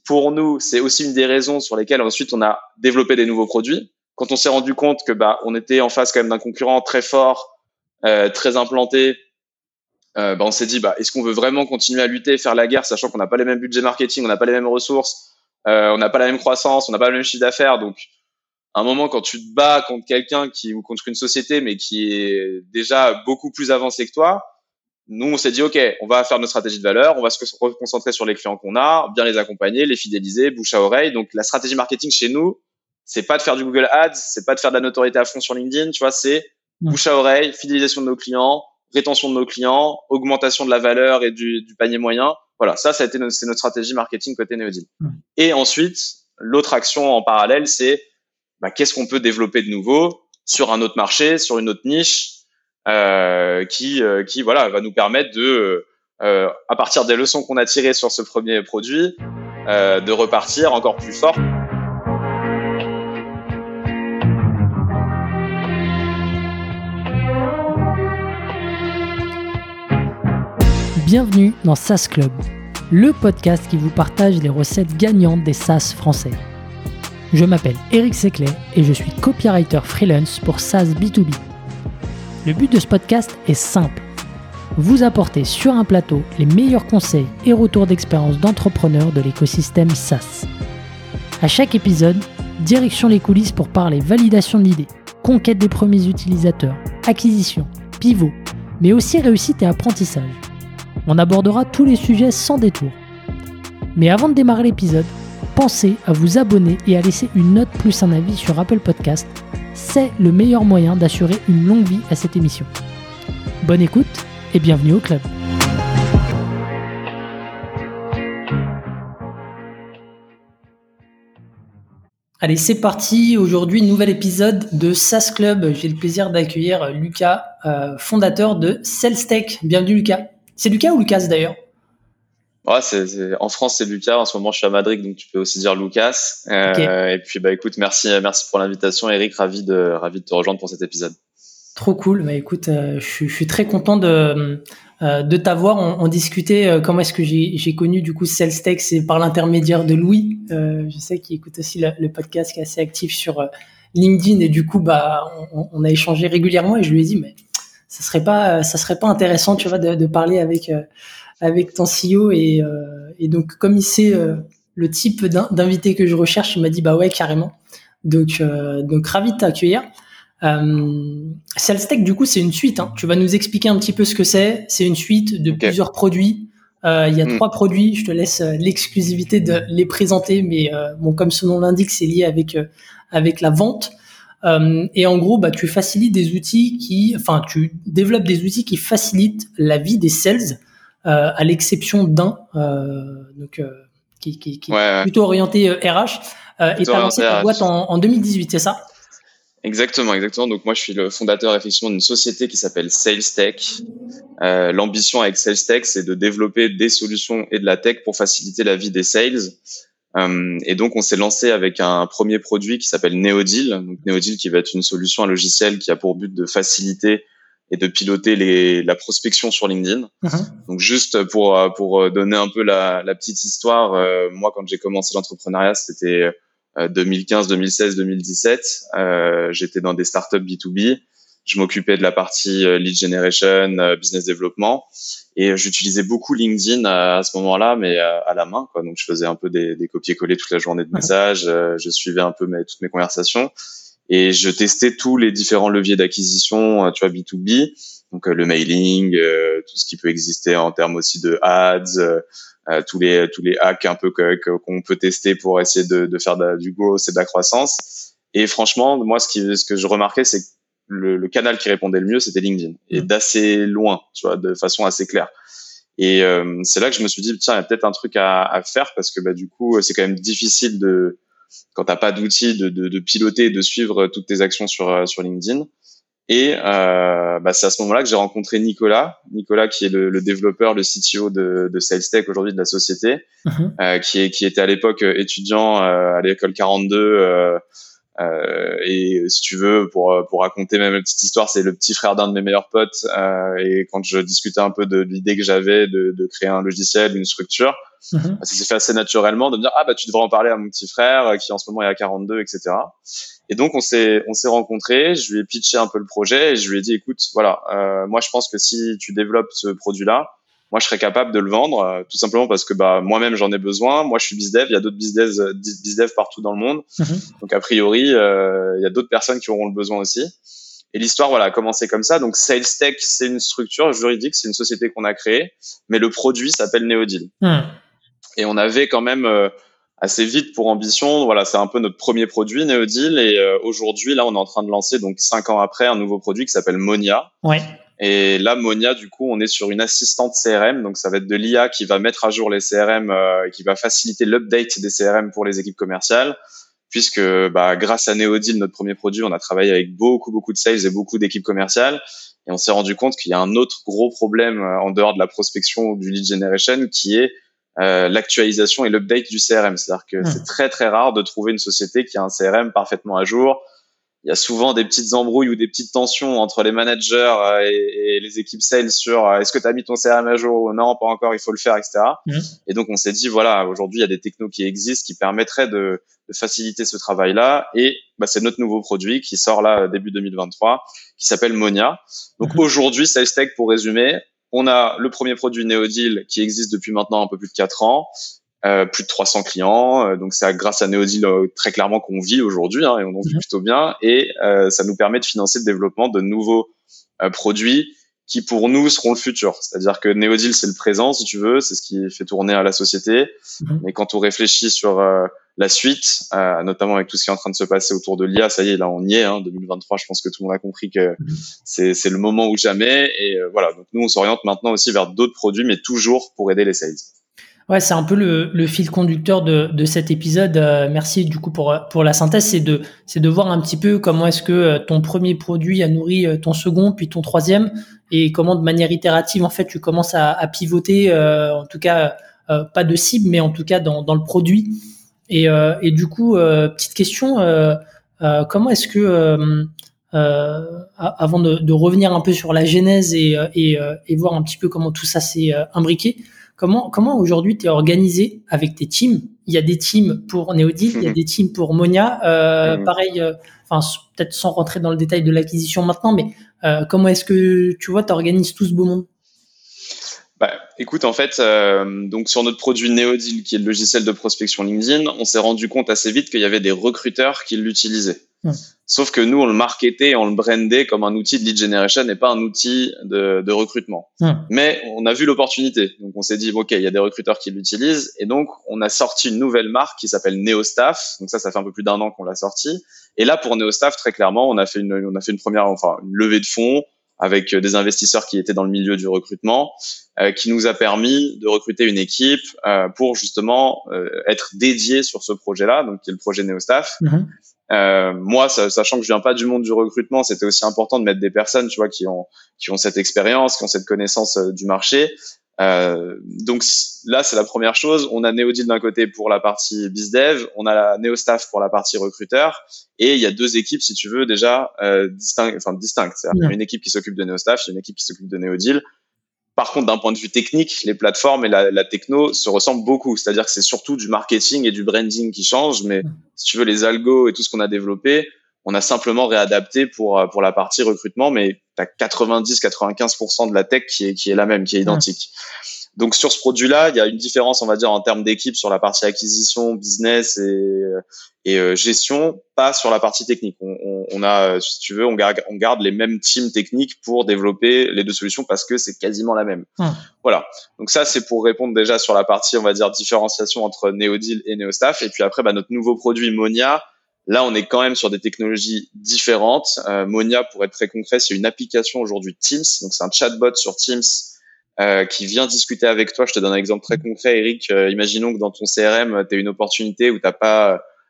pour nous, c'est aussi une des raisons sur lesquelles ensuite on a développé des nouveaux produits. Quand on s'est rendu compte que on était en face quand même d'un concurrent très fort, très implanté, on s'est dit est-ce qu'on veut vraiment continuer à lutter et faire la guerre, sachant qu'on n'a pas les mêmes budgets marketing, on n'a pas les mêmes ressources, on n'a pas la même croissance, on n'a pas le même chiffre d'affaires. Donc à un moment, quand tu te bats contre quelqu'un ou contre une société mais qui est déjà beaucoup plus avancé que toi, nous on s'est dit ok, on va faire notre stratégie de valeur, on va se concentrer sur les clients qu'on a, bien les accompagner, les fidéliser, bouche à oreille. Donc la stratégie marketing chez nous, c'est pas de faire du Google Ads, c'est pas de faire de la notoriété à fond sur LinkedIn, tu vois, c'est bouche à oreille, fidélisation de nos clients, rétention de nos clients, augmentation de la valeur et du panier moyen. Voilà, ça a été c'est notre stratégie marketing côté Neodeal. Et ensuite, l'autre action en parallèle, c'est qu'est-ce qu'on peut développer de nouveau sur un autre marché, sur une autre niche, qui va nous permettre de, à partir des leçons qu'on a tirées sur ce premier produit, de repartir encore plus fort. Bienvenue dans SaaS Club, le podcast qui vous partage les recettes gagnantes des SaaS français. Je m'appelle Eric Seclet et je suis copywriter freelance pour SaaS B2B. Le but de ce podcast est simple, vous apporter sur un plateau les meilleurs conseils et retours d'expérience d'entrepreneurs de l'écosystème SaaS. À chaque épisode, direction les coulisses pour parler validation de l'idée, conquête des premiers utilisateurs, acquisition, pivot, mais aussi réussite et apprentissage. On abordera tous les sujets sans détour. Mais avant de démarrer l'épisode, pensez à vous abonner et à laisser une note plus un avis sur Apple Podcast. C'est le meilleur moyen d'assurer une longue vie à cette émission. Bonne écoute et bienvenue au club. Allez, c'est parti. Aujourd'hui, nouvel épisode de SaaS Club. J'ai le plaisir d'accueillir Lucas, fondateur de SalesTech. Bienvenue Lucas. C'est Lucas ou Lucas d'ailleurs? Ouais, en France c'est Lucas. En ce moment je suis à Madrid, donc tu peux aussi dire Lucas. Okay. Et puis écoute, merci pour l'invitation, Eric. Ravi de te rejoindre pour cet épisode. Trop cool. Écoute, je suis très content de t'avoir. On discutait comment est-ce que j'ai connu du coup SalesTech, c'est par l'intermédiaire de Louis. Je sais qu'il écoute aussi le podcast, qui est assez actif sur LinkedIn, et du coup on a échangé régulièrement et je lui ai dit mais ça serait pas intéressant, tu vois, de parler avec ton CEO, et donc comme il sait le type d'invité que je recherche, il m'a dit ouais, carrément. Donc ravi de t'accueillir. SalesTech, du coup, c'est une suite, hein. Tu vas nous expliquer un petit peu ce que c'est. C'est une suite de plusieurs produits. Il y a 3 produits. Je te laisse l'exclusivité de les présenter, mais comme son nom l'indique, c'est lié avec la vente. Et en gros, tu facilites des outils tu développes des outils qui facilitent la vie des sales, à l'exception d'un, qui est plutôt orienté RH. Et tu as lancé ta boîte en 2018, c'est ça? Exactement. Donc moi, je suis le fondateur effectivement d'une société qui s'appelle SalesTech. L'ambition avec SalesTech, c'est de développer des solutions et de la tech pour faciliter la vie des sales. Et donc, on s'est lancé avec un premier produit qui s'appelle Neodeal. Donc, Neodeal qui va être une solution, un logiciel qui a pour but de faciliter et de piloter la prospection sur LinkedIn. Donc, juste pour donner un peu la petite histoire, moi, quand j'ai commencé l'entrepreneuriat, c'était 2015, 2016, 2017. J'étais dans des startups B2B. Je m'occupais de la partie lead generation, business development, et j'utilisais beaucoup LinkedIn à ce moment-là, mais à la main, quoi. Donc je faisais un peu des copier-coller toute la journée de messages, je suivais un peu toutes mes conversations, et je testais tous les différents leviers d'acquisition, tu vois, B2B, donc le mailing, tout ce qui peut exister en termes aussi de ads, tous les hacks un peu qu'on peut tester pour essayer de faire du growth et de la croissance. Et franchement, moi, ce que je remarquais, c'est que le canal qui répondait le mieux, c'était LinkedIn, et d'assez loin, tu vois, de façon assez claire. Et c'est là que je me suis dit, tiens, il y a peut-être un truc à faire, parce que du coup, c'est quand même difficile quand t'as pas d'outils, de piloter et de suivre toutes tes actions sur LinkedIn. Et c'est à ce moment-là que j'ai rencontré Nicolas qui est le développeur, le CTO de SalesTech aujourd'hui, de la société, qui était à l'époque étudiant à l'école 42 Et si tu veux, pour raconter même une petite histoire, c'est le petit frère d'un de mes meilleurs potes. Et quand je discutais un peu de l'idée que j'avais de créer un logiciel, une structure, ça s'est fait assez naturellement de me dire ah bah tu devrais en parler à mon petit frère qui en ce moment est à 42, etc. Et donc on s'est rencontrés, je lui ai pitché un peu le projet et je lui ai dit écoute voilà moi je pense que si tu développes ce produit-là, moi je serais capable de le vendre tout simplement parce que bah moi-même j'en ai besoin, moi je suis bizdev, il y a d'autres bizdev partout dans le monde. Donc a priori il y a d'autres personnes qui auront le besoin aussi. Et l'histoire voilà a commencé comme ça. Donc SalesTech c'est une structure juridique, c'est une société qu'on a créée, mais le produit s'appelle Neodeal. Et on avait quand même assez vite pour ambition, voilà, c'est un peu notre premier produit Neodeal et aujourd'hui là on est en train de lancer donc 5 ans après un nouveau produit qui s'appelle Monia. Ouais. Et là Monia du coup on est sur une assistante CRM, donc ça va être de l'IA qui va mettre à jour les CRM et qui va faciliter l'update des CRM pour les équipes commerciales puisque bah grâce à Neodeal notre premier produit, on a travaillé avec beaucoup de sales et beaucoup d'équipes commerciales et on s'est rendu compte qu'il y a un autre gros problème en dehors de la prospection ou du lead generation qui est l'actualisation et l'update du CRM. C'est-à-dire que c'est très très rare de trouver une société qui a un CRM parfaitement à jour. Il y a souvent des petites embrouilles ou des petites tensions entre les managers et les équipes sales sur est-ce que tu as mis ton CRM à jour ou non, pas encore, il faut le faire, etc. Et donc on s'est dit voilà, aujourd'hui il y a des technos qui existent qui permettraient de faciliter ce travail-là et bah, c'est notre nouveau produit qui sort là début 2023 qui s'appelle Monia. Donc aujourd'hui SalesTech pour résumer, on a le premier produit Neodeal qui existe depuis maintenant un peu plus de 4 ans, plus de 300 clients. Donc c'est grâce à Neodeal très clairement qu'on vit aujourd'hui et on vit plutôt bien. Et ça nous permet de financer le développement de nouveaux produits qui pour nous seront le futur. C'est-à-dire que Neodeal c'est le présent si tu veux, c'est ce qui fait tourner à la société. Mais quand on réfléchit sur la suite, notamment avec tout ce qui est en train de se passer autour de l'IA, ça y est, là on y est, 2023, je pense que tout le monde a compris que c'est le moment ou jamais. Et voilà, donc nous on s'oriente maintenant aussi vers d'autres produits, mais toujours pour aider les sales. Ouais, c'est un peu le fil conducteur de cet épisode. Merci du coup pour la synthèse, c'est de voir un petit peu comment est-ce que ton premier produit a nourri ton second, puis ton troisième, et comment de manière itérative en fait tu commences à pivoter, en tout cas pas de cible, mais en tout cas dans le produit. Et du coup, petite question, comment est-ce que avant de revenir un peu sur la genèse et voir un petit peu comment tout ça s'est imbriqué, comment aujourd'hui tu es organisé avec tes teams? Il y a des teams pour Neodeal, il y a des teams pour Monia, pareil, peut-être sans rentrer dans le détail de l'acquisition maintenant, mais comment est-ce que tu vois, tu organises tout ce beau monde? Bah, écoute, en fait, donc sur notre produit Neodeal, qui est le logiciel de prospection LinkedIn, on s'est rendu compte assez vite qu'il y avait des recruteurs qui l'utilisaient. Sauf que nous, on le marketait, on le brandait comme un outil de lead generation et pas un outil de recrutement. Mais on a vu l'opportunité. Donc, on s'est dit, OK, il y a des recruteurs qui l'utilisent. Et donc, on a sorti une nouvelle marque qui s'appelle NeoStaff. Donc ça fait un peu plus d'1 an qu'on l'a sorti. Et là, pour NeoStaff, très clairement, on a fait une levée de fonds avec des investisseurs qui étaient dans le milieu du recrutement, qui nous a permis de recruter une équipe pour justement être dédié sur ce projet-là, donc qui est le projet NeoStaff. Moi, sachant que je viens pas du monde du recrutement, c'était aussi important de mettre des personnes, tu vois, qui ont cette expérience, qui ont cette connaissance du marché. Donc là, c'est la première chose. On a Neodeal d'un côté pour la partie bizdev, on a la NeoStaff pour la partie recruteur, et il y a 2 équipes, si tu veux, déjà distinctes. C'est-à-dire une équipe qui s'occupe de NeoStaff, il y a une équipe qui s'occupe de Neodeal. Par contre, d'un point de vue technique, les plateformes et la techno se ressemblent beaucoup. C'est-à-dire que c'est surtout du marketing et du branding qui changent, mais si tu veux, les algos et tout ce qu'on a développé, on a simplement réadapté pour la partie recrutement, mais tu as 90-95% de la tech qui est la même, qui est identique. Donc sur ce produit-là, il y a une différence, on va dire, en termes d'équipe sur la partie acquisition, business et gestion, pas sur la partie technique. On a, si tu veux, on garde les mêmes teams techniques pour développer les 2 solutions parce que c'est quasiment la même. Voilà. Donc ça, c'est pour répondre déjà sur la partie, on va dire, différenciation entre Neodeal et NeoStaff. Et puis après, notre nouveau produit Monia, là, on est quand même sur des technologies différentes. Monia, pour être très concret, c'est une application aujourd'hui Teams. Donc c'est un chatbot sur Teams qui vient discuter avec toi. Je te donne un exemple très concret, Eric. Imaginons que dans ton CRM, tu as une opportunité où tu n'as pas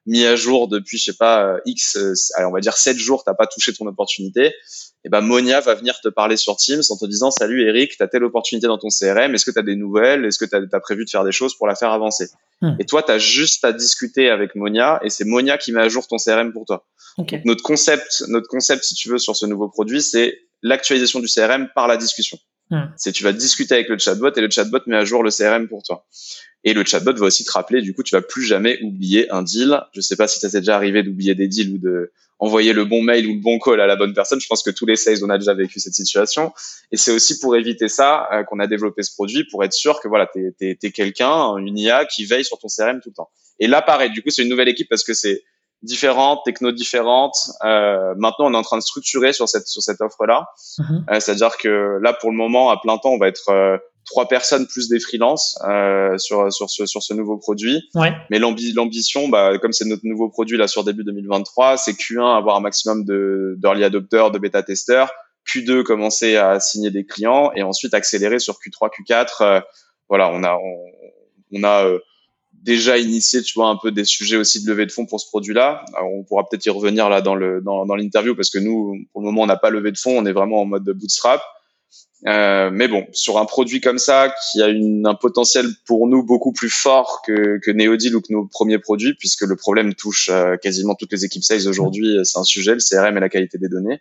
mis à jour depuis, je sais pas, allez, on va dire 7 jours, t'as pas touché ton opportunité, et ben Monia va venir te parler sur Teams en te disant salut Eric, t'as telle opportunité dans ton CRM, est-ce que t'as des nouvelles, est-ce que t'as prévu de faire des choses pour la faire avancer. Et toi, t'as juste à discuter avec Monia et c'est Monia qui met à jour ton CRM pour toi. Okay. Donc notre concept, si tu veux, sur ce nouveau produit, c'est l'actualisation du CRM par la discussion. C'est tu vas discuter avec le chatbot et le chatbot met à jour le CRM pour toi. Et le chatbot va aussi te rappeler, du coup, tu vas plus jamais oublier un deal. Je sais pas si ça t'est déjà arrivé d'oublier des deals ou de envoyer le bon mail ou le bon call à la bonne personne. Je pense que tous les sales, on a déjà vécu cette situation. Et c'est aussi pour éviter ça qu'on a développé ce produit, pour être sûr que voilà, t'es quelqu'un, une IA qui veille sur ton CRM tout le temps. Et là, pareil, du coup, c'est une nouvelle équipe parce que c'est différentes, techno différentes. Maintenant, on est en train de structurer sur cette offre-là. C'est-à-dire que là, pour le moment, à plein temps, on va être 3 personnes plus des freelances sur ce nouveau produit. Ouais. Mais l'ambition, comme c'est notre nouveau produit là sur début 2023, c'est Q1 avoir un maximum d'early adopters, de bêta testeurs, Q2 commencer à signer des clients et ensuite accélérer sur Q3, Q4. Voilà, on a déjà initié, tu vois, un peu des sujets aussi de levée de fonds pour ce produit-là. Alors, on pourra peut-être y revenir là dans l'interview parce que nous, pour le moment, on n'a pas levé de fonds, on est vraiment en mode bootstrap. Mais bon, sur un produit comme ça qui a un potentiel pour nous beaucoup plus fort que Neodeal ou que nos premiers produits, puisque le problème touche quasiment toutes les équipes sales aujourd'hui, c'est un sujet, le CRM et la qualité des données.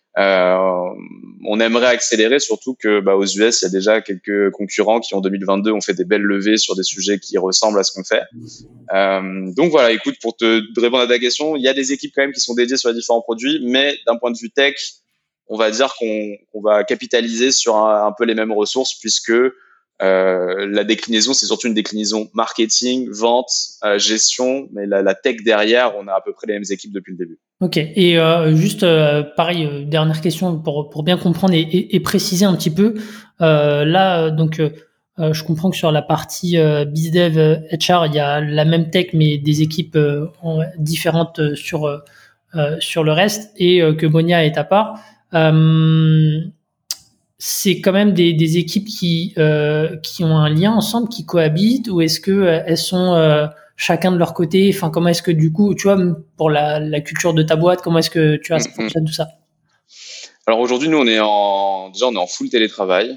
On aimerait accélérer, surtout que aux US, il y a déjà quelques concurrents qui en 2022 ont fait des belles levées sur des sujets qui ressemblent à ce qu'on fait. Donc voilà, écoute, pour te répondre à ta question, il y a des équipes quand même qui sont dédiées sur les différents produits, mais d'un point de vue tech, on va dire qu'on va capitaliser sur un peu les mêmes ressources puisque la déclinaison, c'est surtout une déclinaison marketing, vente, gestion, mais la tech derrière, on a à peu près les mêmes équipes depuis le début. Ok, et juste pareil, dernière question pour bien comprendre et préciser un petit peu. Là, donc, je comprends que sur la partie BizDev HR, il y a la même tech mais des équipes différentes sur le reste et que Monia est à part. C'est quand même des équipes qui ont un lien ensemble, qui cohabitent, ou est-ce que elles sont chacun de leur côté? Enfin, comment est-ce que du coup, tu vois, pour la culture de ta boîte, comment est-ce que tu vois, ça fonctionne tout ça? Alors aujourd'hui, nous, on est en full télétravail.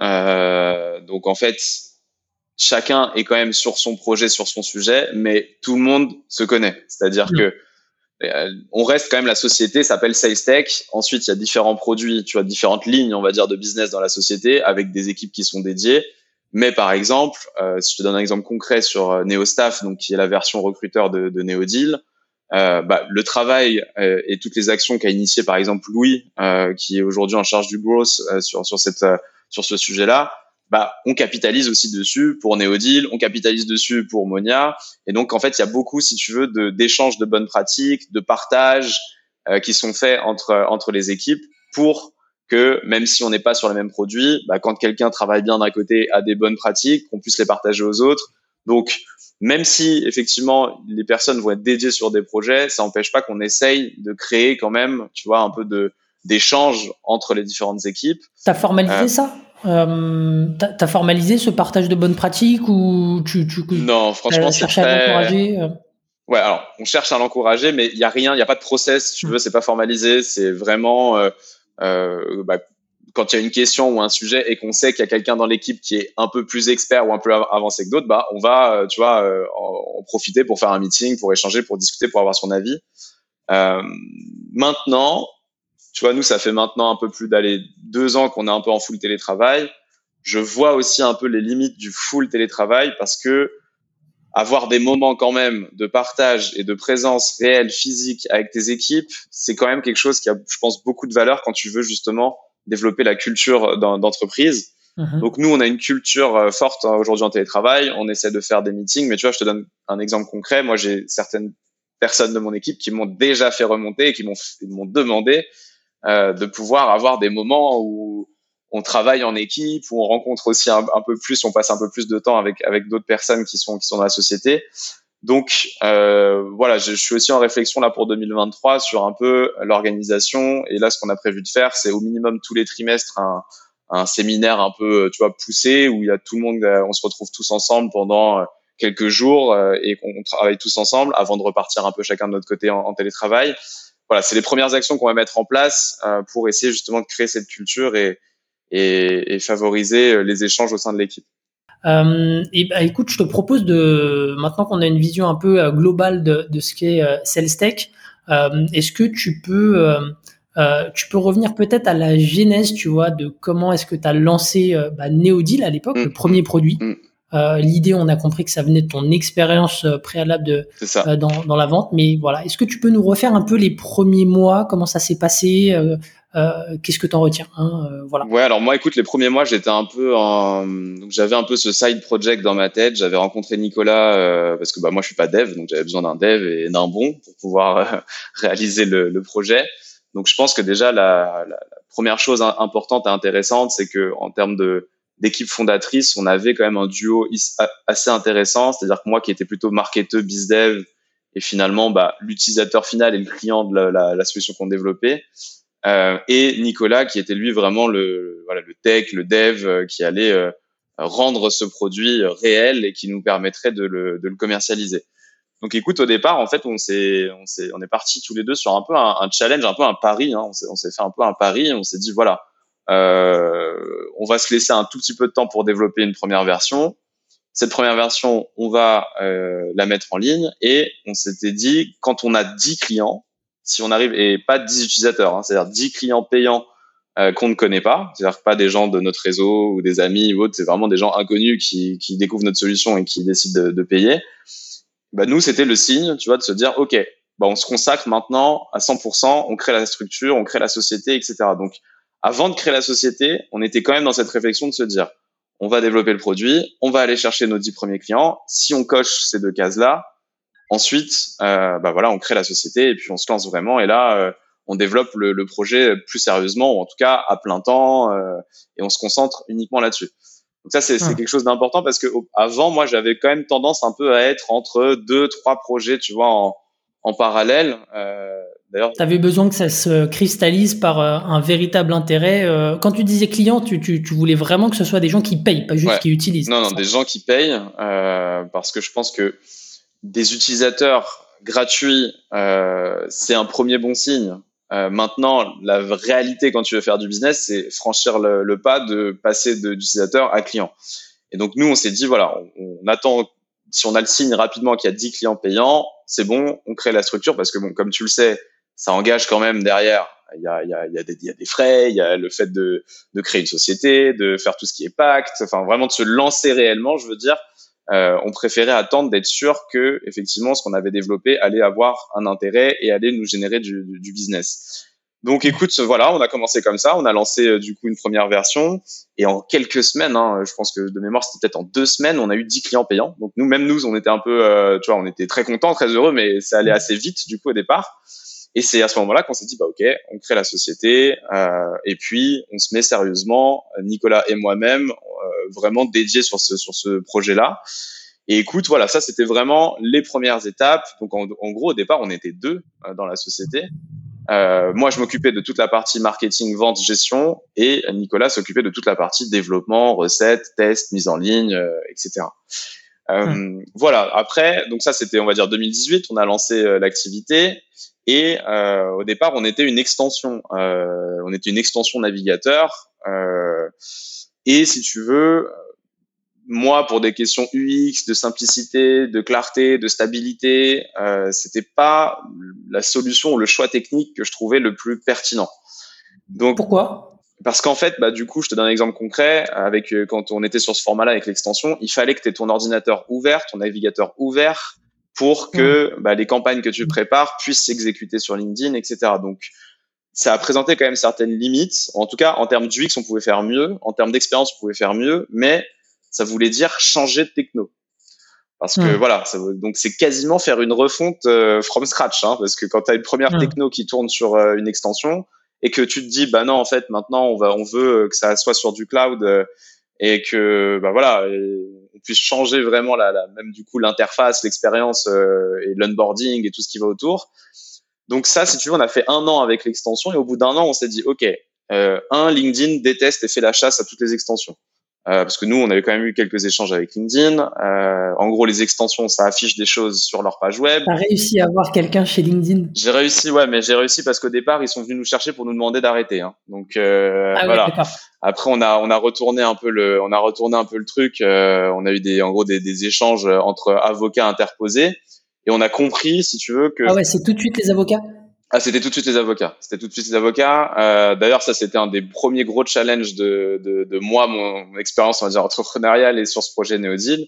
Donc en fait, chacun est quand même sur son projet, sur son sujet, mais tout le monde se connaît. C'est-à-dire que on reste quand même, la société s'appelle SalesTech. Ensuite, il y a différents produits, tu vois, différentes lignes, on va dire, de business dans la société avec des équipes qui sont dédiées. Mais par exemple, si je te donne un exemple concret sur NeoStaff, donc qui est la version recruteur de Neodeal, le travail et toutes les actions qu'a initié par exemple Louis, qui est aujourd'hui en charge du growth sur ce sujet-là, on capitalise aussi dessus pour Neodeal, on capitalise dessus pour Monia. Et donc, en fait, il y a beaucoup, si tu veux, d'échanges de bonnes pratiques, de partages qui sont faits entre les équipes pour que, même si on n'est pas sur les mêmes produits, quand quelqu'un travaille bien d'un côté, a des bonnes pratiques, qu'on puisse les partager aux autres. Donc, même si, effectivement, les personnes vont être dédiées sur des projets, ça n'empêche pas qu'on essaye de créer quand même, tu vois, un peu d'échange entre les différentes équipes. T'as formalisé ça? T'as formalisé ce partage de bonnes pratiques ou non, franchement, c'est cherché à l'encourager? Ouais, alors on cherche à l'encourager, mais il y a rien, il y a pas de process, si tu veux, c'est pas formalisé, c'est vraiment quand il y a une question ou un sujet et qu'on sait qu'il y a quelqu'un dans l'équipe qui est un peu plus expert ou un peu avancé que d'autres, on va, tu vois, en profiter pour faire un meeting, pour échanger, pour discuter, pour avoir son avis. Maintenant, tu vois, nous, ça fait maintenant un peu plus 2 ans qu'on est un peu en full télétravail. Je vois aussi un peu les limites du full télétravail parce que avoir des moments quand même de partage et de présence réelle, physique avec tes équipes, c'est quand même quelque chose qui a, je pense, beaucoup de valeur quand tu veux justement développer la culture d'entreprise. Donc nous, on a une culture forte aujourd'hui en télétravail. On essaie de faire des meetings, mais tu vois, je te donne un exemple concret. Moi, j'ai certaines personnes de mon équipe qui m'ont déjà fait remonter et qui m'ont demandé de pouvoir avoir des moments où on travaille en équipe, où on rencontre aussi un peu plus, on passe un peu plus de temps avec d'autres personnes qui sont dans la société. Donc voilà, je suis aussi en réflexion là pour 2023 sur un peu l'organisation. Et là, ce qu'on a prévu de faire, c'est au minimum tous les trimestres un séminaire un peu, tu vois, poussé où il y a tout le monde, on se retrouve tous ensemble pendant quelques jours et qu'on travaille tous ensemble avant de repartir un peu chacun de notre côté en télétravail. Voilà, c'est les premières actions qu'on va mettre en place pour essayer justement de créer cette culture et favoriser les échanges au sein de l'équipe. Et bah, écoute, je te propose maintenant qu'on a une vision un peu globale de ce qu'est SalesTech, est-ce que tu peux revenir peut-être à la genèse, tu vois, de comment est-ce que tu as lancé Neodeal à l'époque, le premier produit. L'idée, on a compris que ça venait de ton expérience préalable dans la vente, mais voilà, est-ce que tu peux nous refaire un peu les premiers mois, comment ça s'est passé, qu'est-ce que tu en retiens, voilà. Ouais, alors moi, écoute, les premiers mois, j'étais un peu donc j'avais un peu ce side project dans ma tête. J'avais rencontré Nicolas parce que moi, je suis pas dev, donc j'avais besoin d'un dev et d'un bon pour pouvoir réaliser le projet. Donc, je pense que déjà la première chose importante et intéressante, c'est que en termes d'équipe fondatrice, on avait quand même un duo assez intéressant. C'est-à-dire que moi, qui était plutôt marketeur, bizdev, et finalement, l'utilisateur final et le client de la solution qu'on développait. Et Nicolas qui était lui vraiment le tech, le dev qui allait rendre ce produit réel et qui nous permettrait de le commercialiser. Donc écoute, au départ en fait on est partis tous les deux sur un peu un challenge, un peu un pari, on s'est fait un peu un pari, on s'est dit voilà, on va se laisser un tout petit peu de temps pour développer une première version. Cette première version, on va la mettre en ligne et on s'était dit quand on a 10 clients, si on arrive, et pas 10 utilisateurs, c'est-à-dire 10 clients payants qu'on ne connaît pas, c'est-à-dire pas des gens de notre réseau ou des amis ou autres, c'est vraiment des gens inconnus qui découvrent notre solution et qui décident de payer. Nous, c'était le signe, tu vois, de se dire, OK, on se consacre maintenant à 100%, on crée la structure, on crée la société, etc. Donc, avant de créer la société, on était quand même dans cette réflexion de se dire, on va développer le produit, on va aller chercher nos 10 premiers clients. Si on coche ces deux cases-là, ensuite, on crée la société et puis on se lance vraiment. Et là, on développe le projet plus sérieusement, ou en tout cas à plein temps, et on se concentre uniquement là-dessus. Donc ça, c'est quelque chose d'important parce que avant, moi, j'avais quand même tendance un peu à être entre 2-3 projets, tu vois, en parallèle. D'ailleurs, tu avais besoin que ça se cristallise par un véritable intérêt. Quand tu disais client, tu voulais vraiment que ce soit des gens qui payent, pas juste qui utilisent. Non, des gens qui payent, parce que je pense que des utilisateurs gratuits, c'est un premier bon signe. Maintenant, la réalité quand tu veux faire du business, c'est franchir le pas de passer d'utilisateur à client. Et donc nous, on s'est dit voilà, on attend. Si on a le signe rapidement qu'il y a 10 clients payants, c'est bon, on crée la structure parce que comme tu le sais, ça engage quand même derrière. Il y a des frais, il y a le fait de créer une société, de faire tout ce qui est pacte, enfin vraiment de se lancer réellement, je veux dire. On préférait attendre d'être sûr que effectivement ce qu'on avait développé allait avoir un intérêt et allait nous générer du business. Donc écoute, voilà, on a commencé comme ça, on a lancé du coup une première version et en quelques semaines, je pense que de mémoire c'était peut-être en 2 semaines, on a eu 10 clients payants. Donc nous on était un peu, tu vois, on était très contents, très heureux, mais ça allait assez vite du coup au départ. Et c'est à ce moment-là qu'on s'est dit ok, on crée la société et puis on se met sérieusement, Nicolas et moi-même, vraiment dédiés sur ce projet-là. Et écoute, voilà, ça c'était vraiment les premières étapes. Donc en gros au départ on était 2 dans la société. Moi je m'occupais de toute la partie marketing, vente, gestion et Nicolas s'occupait de toute la partie développement, recettes, tests, mise en ligne, etc. Voilà, après, donc ça c'était on va dire 2018, on a lancé l'activité et au départ on était une extension navigateur et si tu veux, moi pour des questions UX, de simplicité, de clarté, de stabilité, c'était pas la solution ou le choix technique que je trouvais le plus pertinent. Donc pourquoi ? Parce qu'en fait, du coup, je te donne un exemple concret. Quand on était sur ce format-là avec l'extension, il fallait que tu aies ton ordinateur ouvert, ton navigateur ouvert, pour que les campagnes que tu prépares puissent s'exécuter sur LinkedIn, etc. Donc, ça a présenté quand même certaines limites. En tout cas, en termes d'UX, on pouvait faire mieux. En termes d'expérience, on pouvait faire mieux. Mais ça voulait dire changer de techno. Parce que voilà, donc c'est quasiment faire une refonte from scratch. Parce que quand tu as une première techno qui tourne sur une extension, et que tu te dis non en fait maintenant on veut que ça soit sur du cloud et que on puisse changer vraiment même du coup l'interface, l'expérience et l'onboarding et tout ce qui va autour. Donc ça, si tu veux, on a fait 1 an avec l'extension et au bout d'1 an on s'est dit ok, LinkedIn déteste et fait la chasse à toutes les extensions. parce que nous, on avait quand même eu quelques échanges avec LinkedIn. En gros, les extensions, ça affiche des choses sur leur page web. T'as réussi à avoir quelqu'un chez LinkedIn? J'ai réussi, ouais, mais j'ai réussi parce qu'au départ, ils sont venus nous chercher pour nous demander d'arrêter. Hein. Donc Ah ouais, voilà. d'accord. Après, on a retourné un peu le truc. On a eu en gros des échanges entre avocats interposés et on a compris, si tu veux, que Ah ouais, c'est tout de suite les avocats? c'était tout de suite les avocats. C'était tout de suite les avocats. D'ailleurs, ça, c'était un des premiers gros challenges de moi, mon expérience, on va dire, entrepreneuriale et sur ce projet NeoDeal.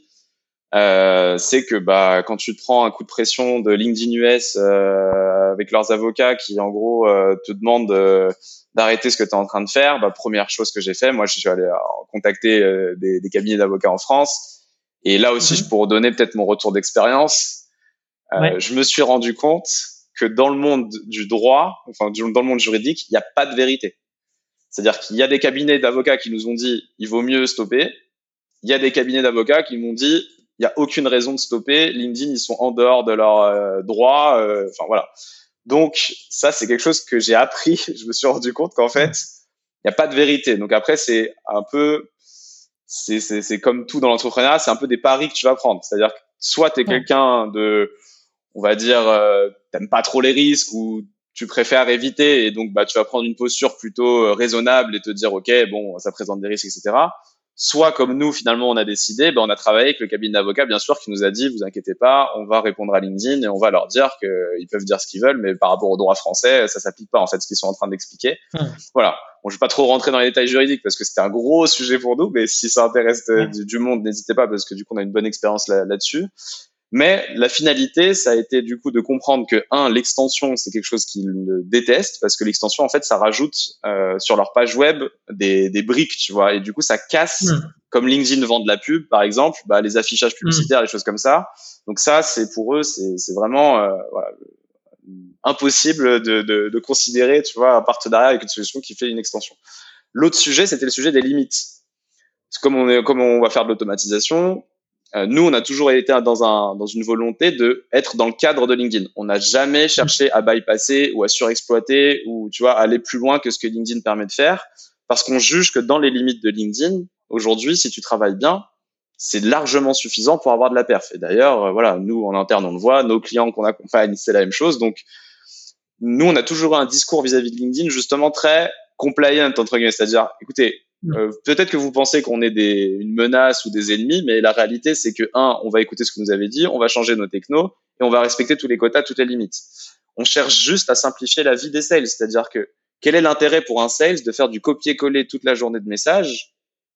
C'est que quand tu te prends un coup de pression de LinkedIn US avec leurs avocats qui, en gros, te demandent d'arrêter ce que tu es en train de faire, première chose que j'ai fait, moi, je suis allé contacter des cabinets d'avocats en France. Et là aussi, Mhm. pour donner peut-être mon retour d'expérience, Ouais. je me suis rendu compte que dans le monde du droit, enfin dans le monde juridique, il n'y a pas de vérité. C'est-à-dire qu'il y a des cabinets d'avocats qui nous ont dit il vaut mieux stopper. Il y a des cabinets d'avocats qui m'ont dit il n'y a aucune raison de stopper. LinkedIn, ils sont en dehors de leurs droits. Enfin voilà. Donc ça, c'est quelque chose que j'ai appris. Je me suis rendu compte qu'en fait, il n'y a pas de vérité. Donc après, c'est un peu, c'est comme tout dans l'entrepreneuriat, c'est un peu des paris que tu vas prendre. C'est-à-dire que soit tu es quelqu'un de, on va dire, t'aimes pas trop les risques ou tu préfères éviter et donc tu vas prendre une posture plutôt raisonnable et te dire ok bon ça présente des risques etc. Soit comme nous finalement on a décidé, on a travaillé avec le cabinet d'avocats bien sûr qui nous a dit vous inquiétez pas, on va répondre à LinkedIn et on va leur dire qu'ils peuvent dire ce qu'ils veulent mais par rapport au droit français ça s'applique pas en fait ce qu'ils sont en train d'expliquer. Voilà. Bon, je vais pas trop rentrer dans les détails juridiques parce que c'était un gros sujet pour nous, mais si ça intéresse du monde, n'hésitez pas parce que du coup on a une bonne expérience là-dessus. Mais la finalité, ça a été du coup de comprendre que l'extension, c'est quelque chose qu'ils détestent parce que l'extension, en fait, ça rajoute sur leur page web des briques, tu vois, et du coup, ça casse, comme LinkedIn vend de la pub, par exemple, les affichages publicitaires, les choses comme ça. Donc ça, c'est pour eux, c'est vraiment voilà, impossible de considérer, tu vois, un partenariat avec une solution qui fait une extension. L'autre sujet, c'était le sujet des limites. Comme on va faire de l'automatisation, nous, on a toujours été dans une volonté de être dans le cadre de LinkedIn. On n'a jamais cherché à bypasser ou à surexploiter ou, tu vois, aller plus loin que ce que LinkedIn permet de faire parce qu'on juge que dans les limites de LinkedIn, aujourd'hui, si tu travailles bien, c'est largement suffisant pour avoir de la perf. Et d'ailleurs, voilà, nous, en interne, on le voit, nos clients qu'on accompagne, c'est la même chose. Donc, nous, on a toujours eu un discours vis-à-vis de LinkedIn justement très compliant, entre guillemets. C'est-à-dire, écoutez, peut-être que vous pensez qu'on est une menace ou des ennemis, mais la réalité, c'est que, on va écouter ce que vous avez dit, on va changer nos technos et on va respecter tous les quotas, toutes les limites. On cherche juste à simplifier la vie des sales. C'est-à-dire que, quel est l'intérêt pour un sales de faire du copier-coller toute la journée de messages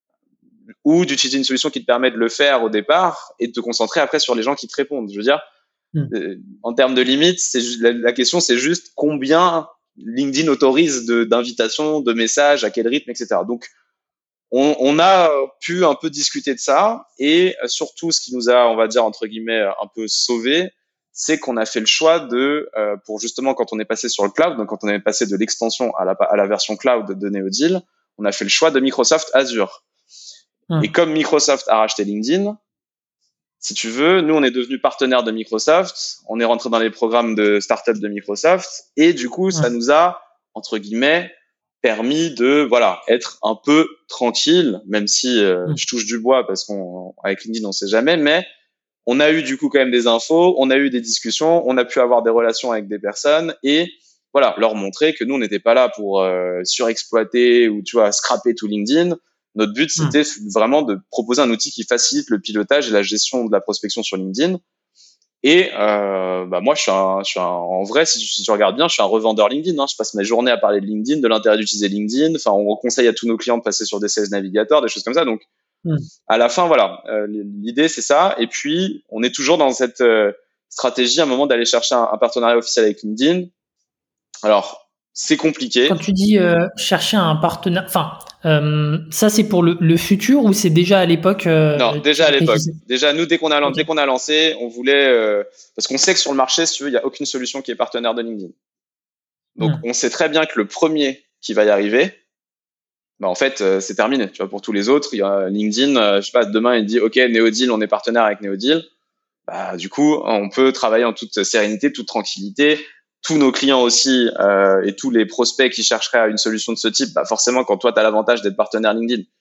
ou d'utiliser une solution qui te permet de le faire au départ et de te concentrer après sur les gens qui te répondent. Je veux dire, en termes de limites, la question, c'est juste combien LinkedIn autorise d'invitations, de messages, à quel rythme, etc. Donc, on a pu un peu discuter de ça et surtout, ce qui nous a, on va dire, entre guillemets, un peu sauvé, c'est qu'on a fait le choix pour justement, quand on est passé sur le cloud, donc quand on est passé de l'extension à la version cloud de NeoDeal, on a fait le choix de Microsoft Azure. Et comme Microsoft a racheté LinkedIn, si tu veux, nous, on est devenu partenaire de Microsoft, on est rentré dans les programmes de start-up de Microsoft, et du coup, ça nous a, entre guillemets, permis de, voilà, être un peu tranquille, même si je touche du bois parce qu'avec LinkedIn, on sait jamais, mais on a eu du coup quand même des infos, on a eu des discussions, on a pu avoir des relations avec des personnes et voilà, leur montrer que nous, on n'était pas là pour surexploiter ou, tu vois, scraper tout LinkedIn. Notre but, c'était vraiment de proposer un outil qui facilite le pilotage et la gestion de la prospection sur LinkedIn. Et moi, en vrai, si tu regardes bien, je suis un revendeur LinkedIn. Hein. Je passe mes journées à parler de LinkedIn, de l'intérêt d'utiliser LinkedIn. Enfin, on conseille à tous nos clients de passer sur des sales navigateurs, des choses comme ça. Donc, à la fin, voilà, l'idée, c'est ça. Et puis, on est toujours dans cette stratégie à un moment d'aller chercher un partenariat officiel avec LinkedIn. Alors, c'est compliqué. Quand tu dis chercher un partenaire, enfin, ça c'est pour le futur ou c'est déjà à l'époque Non, déjà à l'époque. Déjà, nous, dès qu'on a lancé, on voulait parce qu'on sait que sur le marché, si tu veux, il y a aucune solution qui est partenaire de LinkedIn. Donc, on sait très bien que le premier qui va y arriver, en fait, c'est terminé. Tu vois, pour tous les autres, il y a LinkedIn. Je sais pas, demain, il dit, OK, NeoDeal, on est partenaire avec NeoDeal. Du coup, on peut travailler en toute sérénité, toute tranquillité. Tous nos clients aussi et tous les prospects qui chercheraient à une solution de ce type, forcément, quand toi, tu as l'avantage d'être partenaire LinkedIn,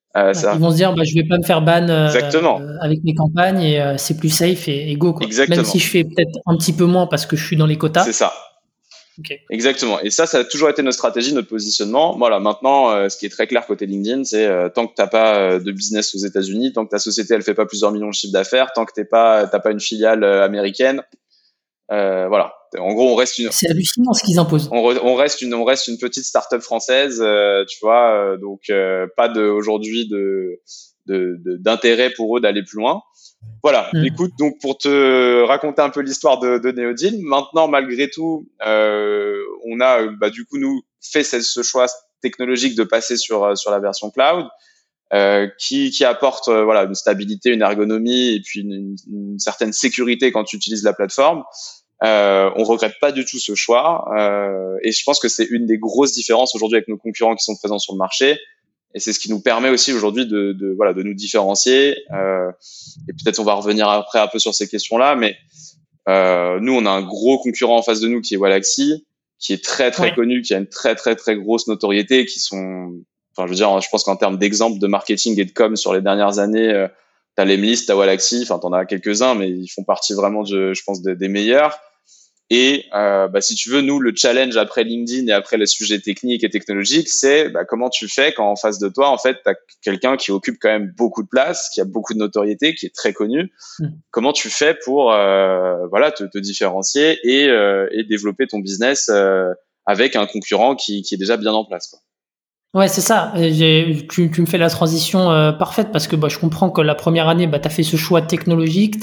Ils vont se dire, je vais pas me faire ban Exactement. avec mes campagnes et c'est plus safe et go, quoi. Exactement. Même si je fais peut-être un petit peu moins parce que je suis dans les quotas. C'est ça. Okay. Exactement. Et ça a toujours été notre stratégie, notre positionnement. Voilà. Maintenant, ce qui est très clair côté LinkedIn, c'est tant que t'as pas de business aux États-Unis, tant que ta société elle fait pas plusieurs millions de chiffre d'affaires, tant que t'as pas une filiale américaine, voilà. En gros, on reste C'est hallucinant ce qu'ils imposent. On reste une petite start-up française, tu vois. Donc pas aujourd'hui d'intérêt pour eux d'aller plus loin. Voilà. Écoute, donc pour te raconter un peu l'histoire de NeoDeal, maintenant malgré tout, on a du coup nous fait ce choix technologique de passer sur la version cloud, qui apporte voilà une stabilité, une ergonomie et puis une certaine sécurité quand tu utilises la plateforme. On regrette pas du tout ce choix, et je pense que c'est une des grosses différences aujourd'hui avec nos concurrents qui sont présents sur le marché. Et c'est ce qui nous permet aussi aujourd'hui de nous différencier. Et peut-être on va revenir après un peu sur ces questions-là, mais nous on a un gros concurrent en face de nous qui est Wallaxy, qui est très connu, qui a une très grosse notoriété, qui sont, enfin je veux dire, je pense qu'en termes d'exemple de marketing et de com sur les dernières années, t'as Lemlist, t'as Wallaxy, enfin t'en as quelques-uns, mais ils font partie vraiment je pense des meilleurs. Et si tu veux, nous, le challenge après LinkedIn et après les sujets techniques et technologiques, c'est comment tu fais quand en face de toi, en fait, tu as quelqu'un qui occupe quand même beaucoup de place, qui a beaucoup de notoriété, qui est très connu. Comment tu fais pour te différencier et développer ton business avec un concurrent qui est déjà bien en place, quoi. Ouais, c'est ça. Tu me fais la transition parfaite parce que je comprends que la première année, tu as fait ce choix technologique,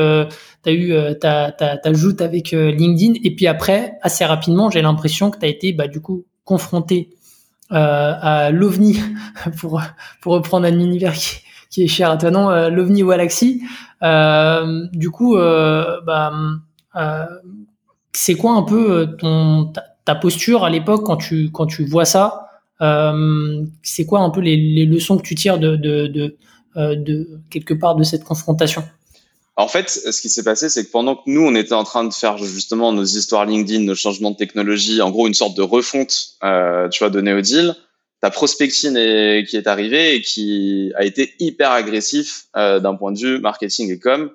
t'ajoutes avec LinkedIn, et puis après, assez rapidement, j'ai l'impression que tu as été du coup confronté à l'OVNI pour reprendre un univers qui est cher à toi, non, l'OVNI Wallaxy. Du coup, c'est quoi un peu ta posture à l'époque quand tu vois ça? C'est quoi un peu les leçons que tu tires de quelque part de cette confrontation? En fait, ce qui s'est passé, c'est que pendant que nous, on était en train de faire justement nos histoires LinkedIn, nos changements de technologie, en gros une sorte de refonte, tu vois, de NeoDeal, t'as Prospecting qui est arrivé et qui a été hyper agressif d'un point de vue marketing et com.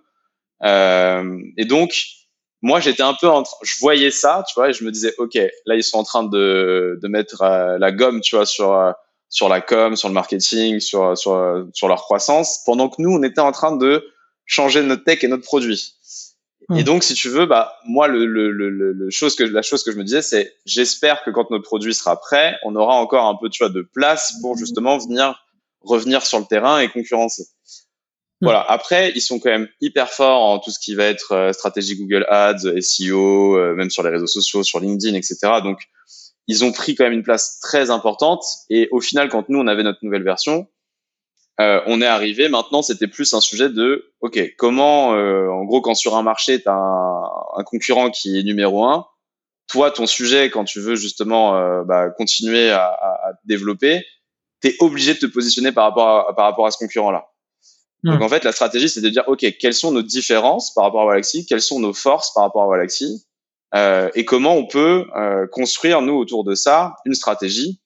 Et donc, moi, j'étais un peu je voyais ça, tu vois, et je me disais, ok, là, ils sont en train de mettre la gomme, tu vois, sur la com, sur le marketing, sur leur croissance, pendant que nous, on était en train de changer notre tech et notre produit. Et donc, si tu veux, moi, la chose que je me disais, c'est, j'espère que quand notre produit sera prêt, on aura encore un peu, tu vois, de place pour justement revenir sur le terrain et concurrencer. Voilà. Après, ils sont quand même hyper forts en tout ce qui va être stratégie Google Ads, SEO, même sur les réseaux sociaux, sur LinkedIn, etc. Donc, ils ont pris quand même une place très importante. Et au final, quand nous, on avait notre nouvelle version, on est arrivé. Maintenant, c'était plus un sujet de, ok, comment, en gros, quand sur un marché, tu as un concurrent qui est numéro 1, toi, ton sujet, quand tu veux justement continuer à te développer, tu es obligé de te positionner par rapport à ce concurrent-là. Donc en fait, la stratégie, c'est de dire, ok, quelles sont nos différences par rapport à Wallaxy, quelles sont nos forces par rapport à Wallaxy, et comment on peut construire, nous, autour de ça, une stratégie.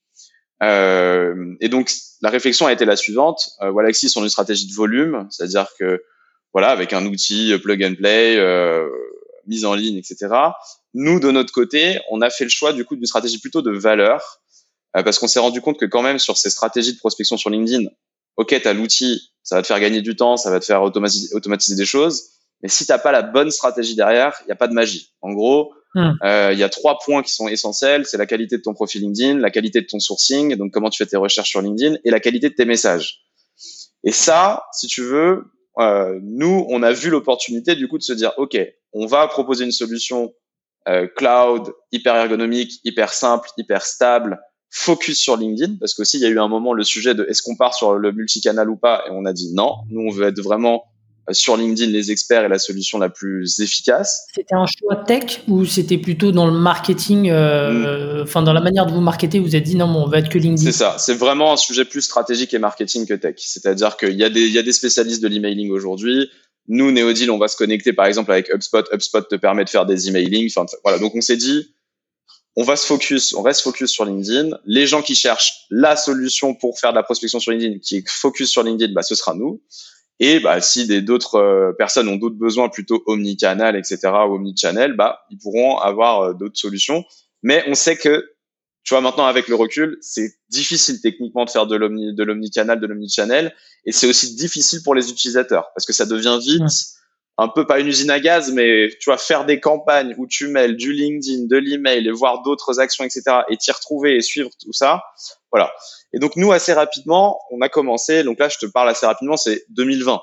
Et donc, la réflexion a été la suivante. Wallaxy sont une stratégie de volume, c'est-à-dire que, voilà, avec un outil plug and play, mise en ligne, etc. Nous, de notre côté, on a fait le choix, du coup, d'une stratégie plutôt de valeur, parce qu'on s'est rendu compte que quand même, sur ces stratégies de prospection sur LinkedIn, ok, t'as l'outil, ça va te faire gagner du temps, ça va te faire automatiser des choses, mais si t'as pas la bonne stratégie derrière, il y a pas de magie. En gros, y a 3 points qui sont essentiels, c'est la qualité de ton profil LinkedIn, la qualité de ton sourcing, donc comment tu fais tes recherches sur LinkedIn, et la qualité de tes messages. Et ça, si tu veux, nous, on a vu l'opportunité du coup de se dire, ok, on va proposer une solution cloud, hyper ergonomique, hyper simple, hyper stable, focus sur LinkedIn, parce qu'aussi il y a eu un moment le sujet de est-ce qu'on part sur le multicanal ou pas, et on a dit non, nous on veut être vraiment sur LinkedIn les experts et la solution la plus efficace. C'était un choix tech ou c'était plutôt dans le marketing, dans la manière de vous marketer, vous avez dit non, on va être que LinkedIn? C'est ça, c'est vraiment un sujet plus stratégique et marketing que tech. C'est-à-dire qu'il y a des spécialistes de l'emailing aujourd'hui. Nous, NeoDeal, on va se connecter par exemple avec HubSpot. HubSpot te permet de faire des emailing. Enfin, voilà. Donc on s'est dit, on reste focus sur LinkedIn. Les gens qui cherchent la solution pour faire de la prospection sur LinkedIn, qui est focus sur LinkedIn, bah, ce sera nous. Et bah, si d'autres personnes ont d'autres besoins plutôt omnicanal, etc., ou omnichannel, bah, ils pourront avoir d'autres solutions. Mais on sait que, tu vois, maintenant avec le recul, c'est difficile techniquement de faire de l'omnicanal, de l'omnichannel, et c'est aussi difficile pour les utilisateurs parce que ça devient vite un peu pas une usine à gaz, mais tu vois, faire des campagnes où tu mêles du LinkedIn, de l'email et voir d'autres actions, etc., et t'y retrouver et suivre tout ça. Voilà. Et donc, nous, assez rapidement, on a commencé, donc là, je te parle assez rapidement, c'est 2020,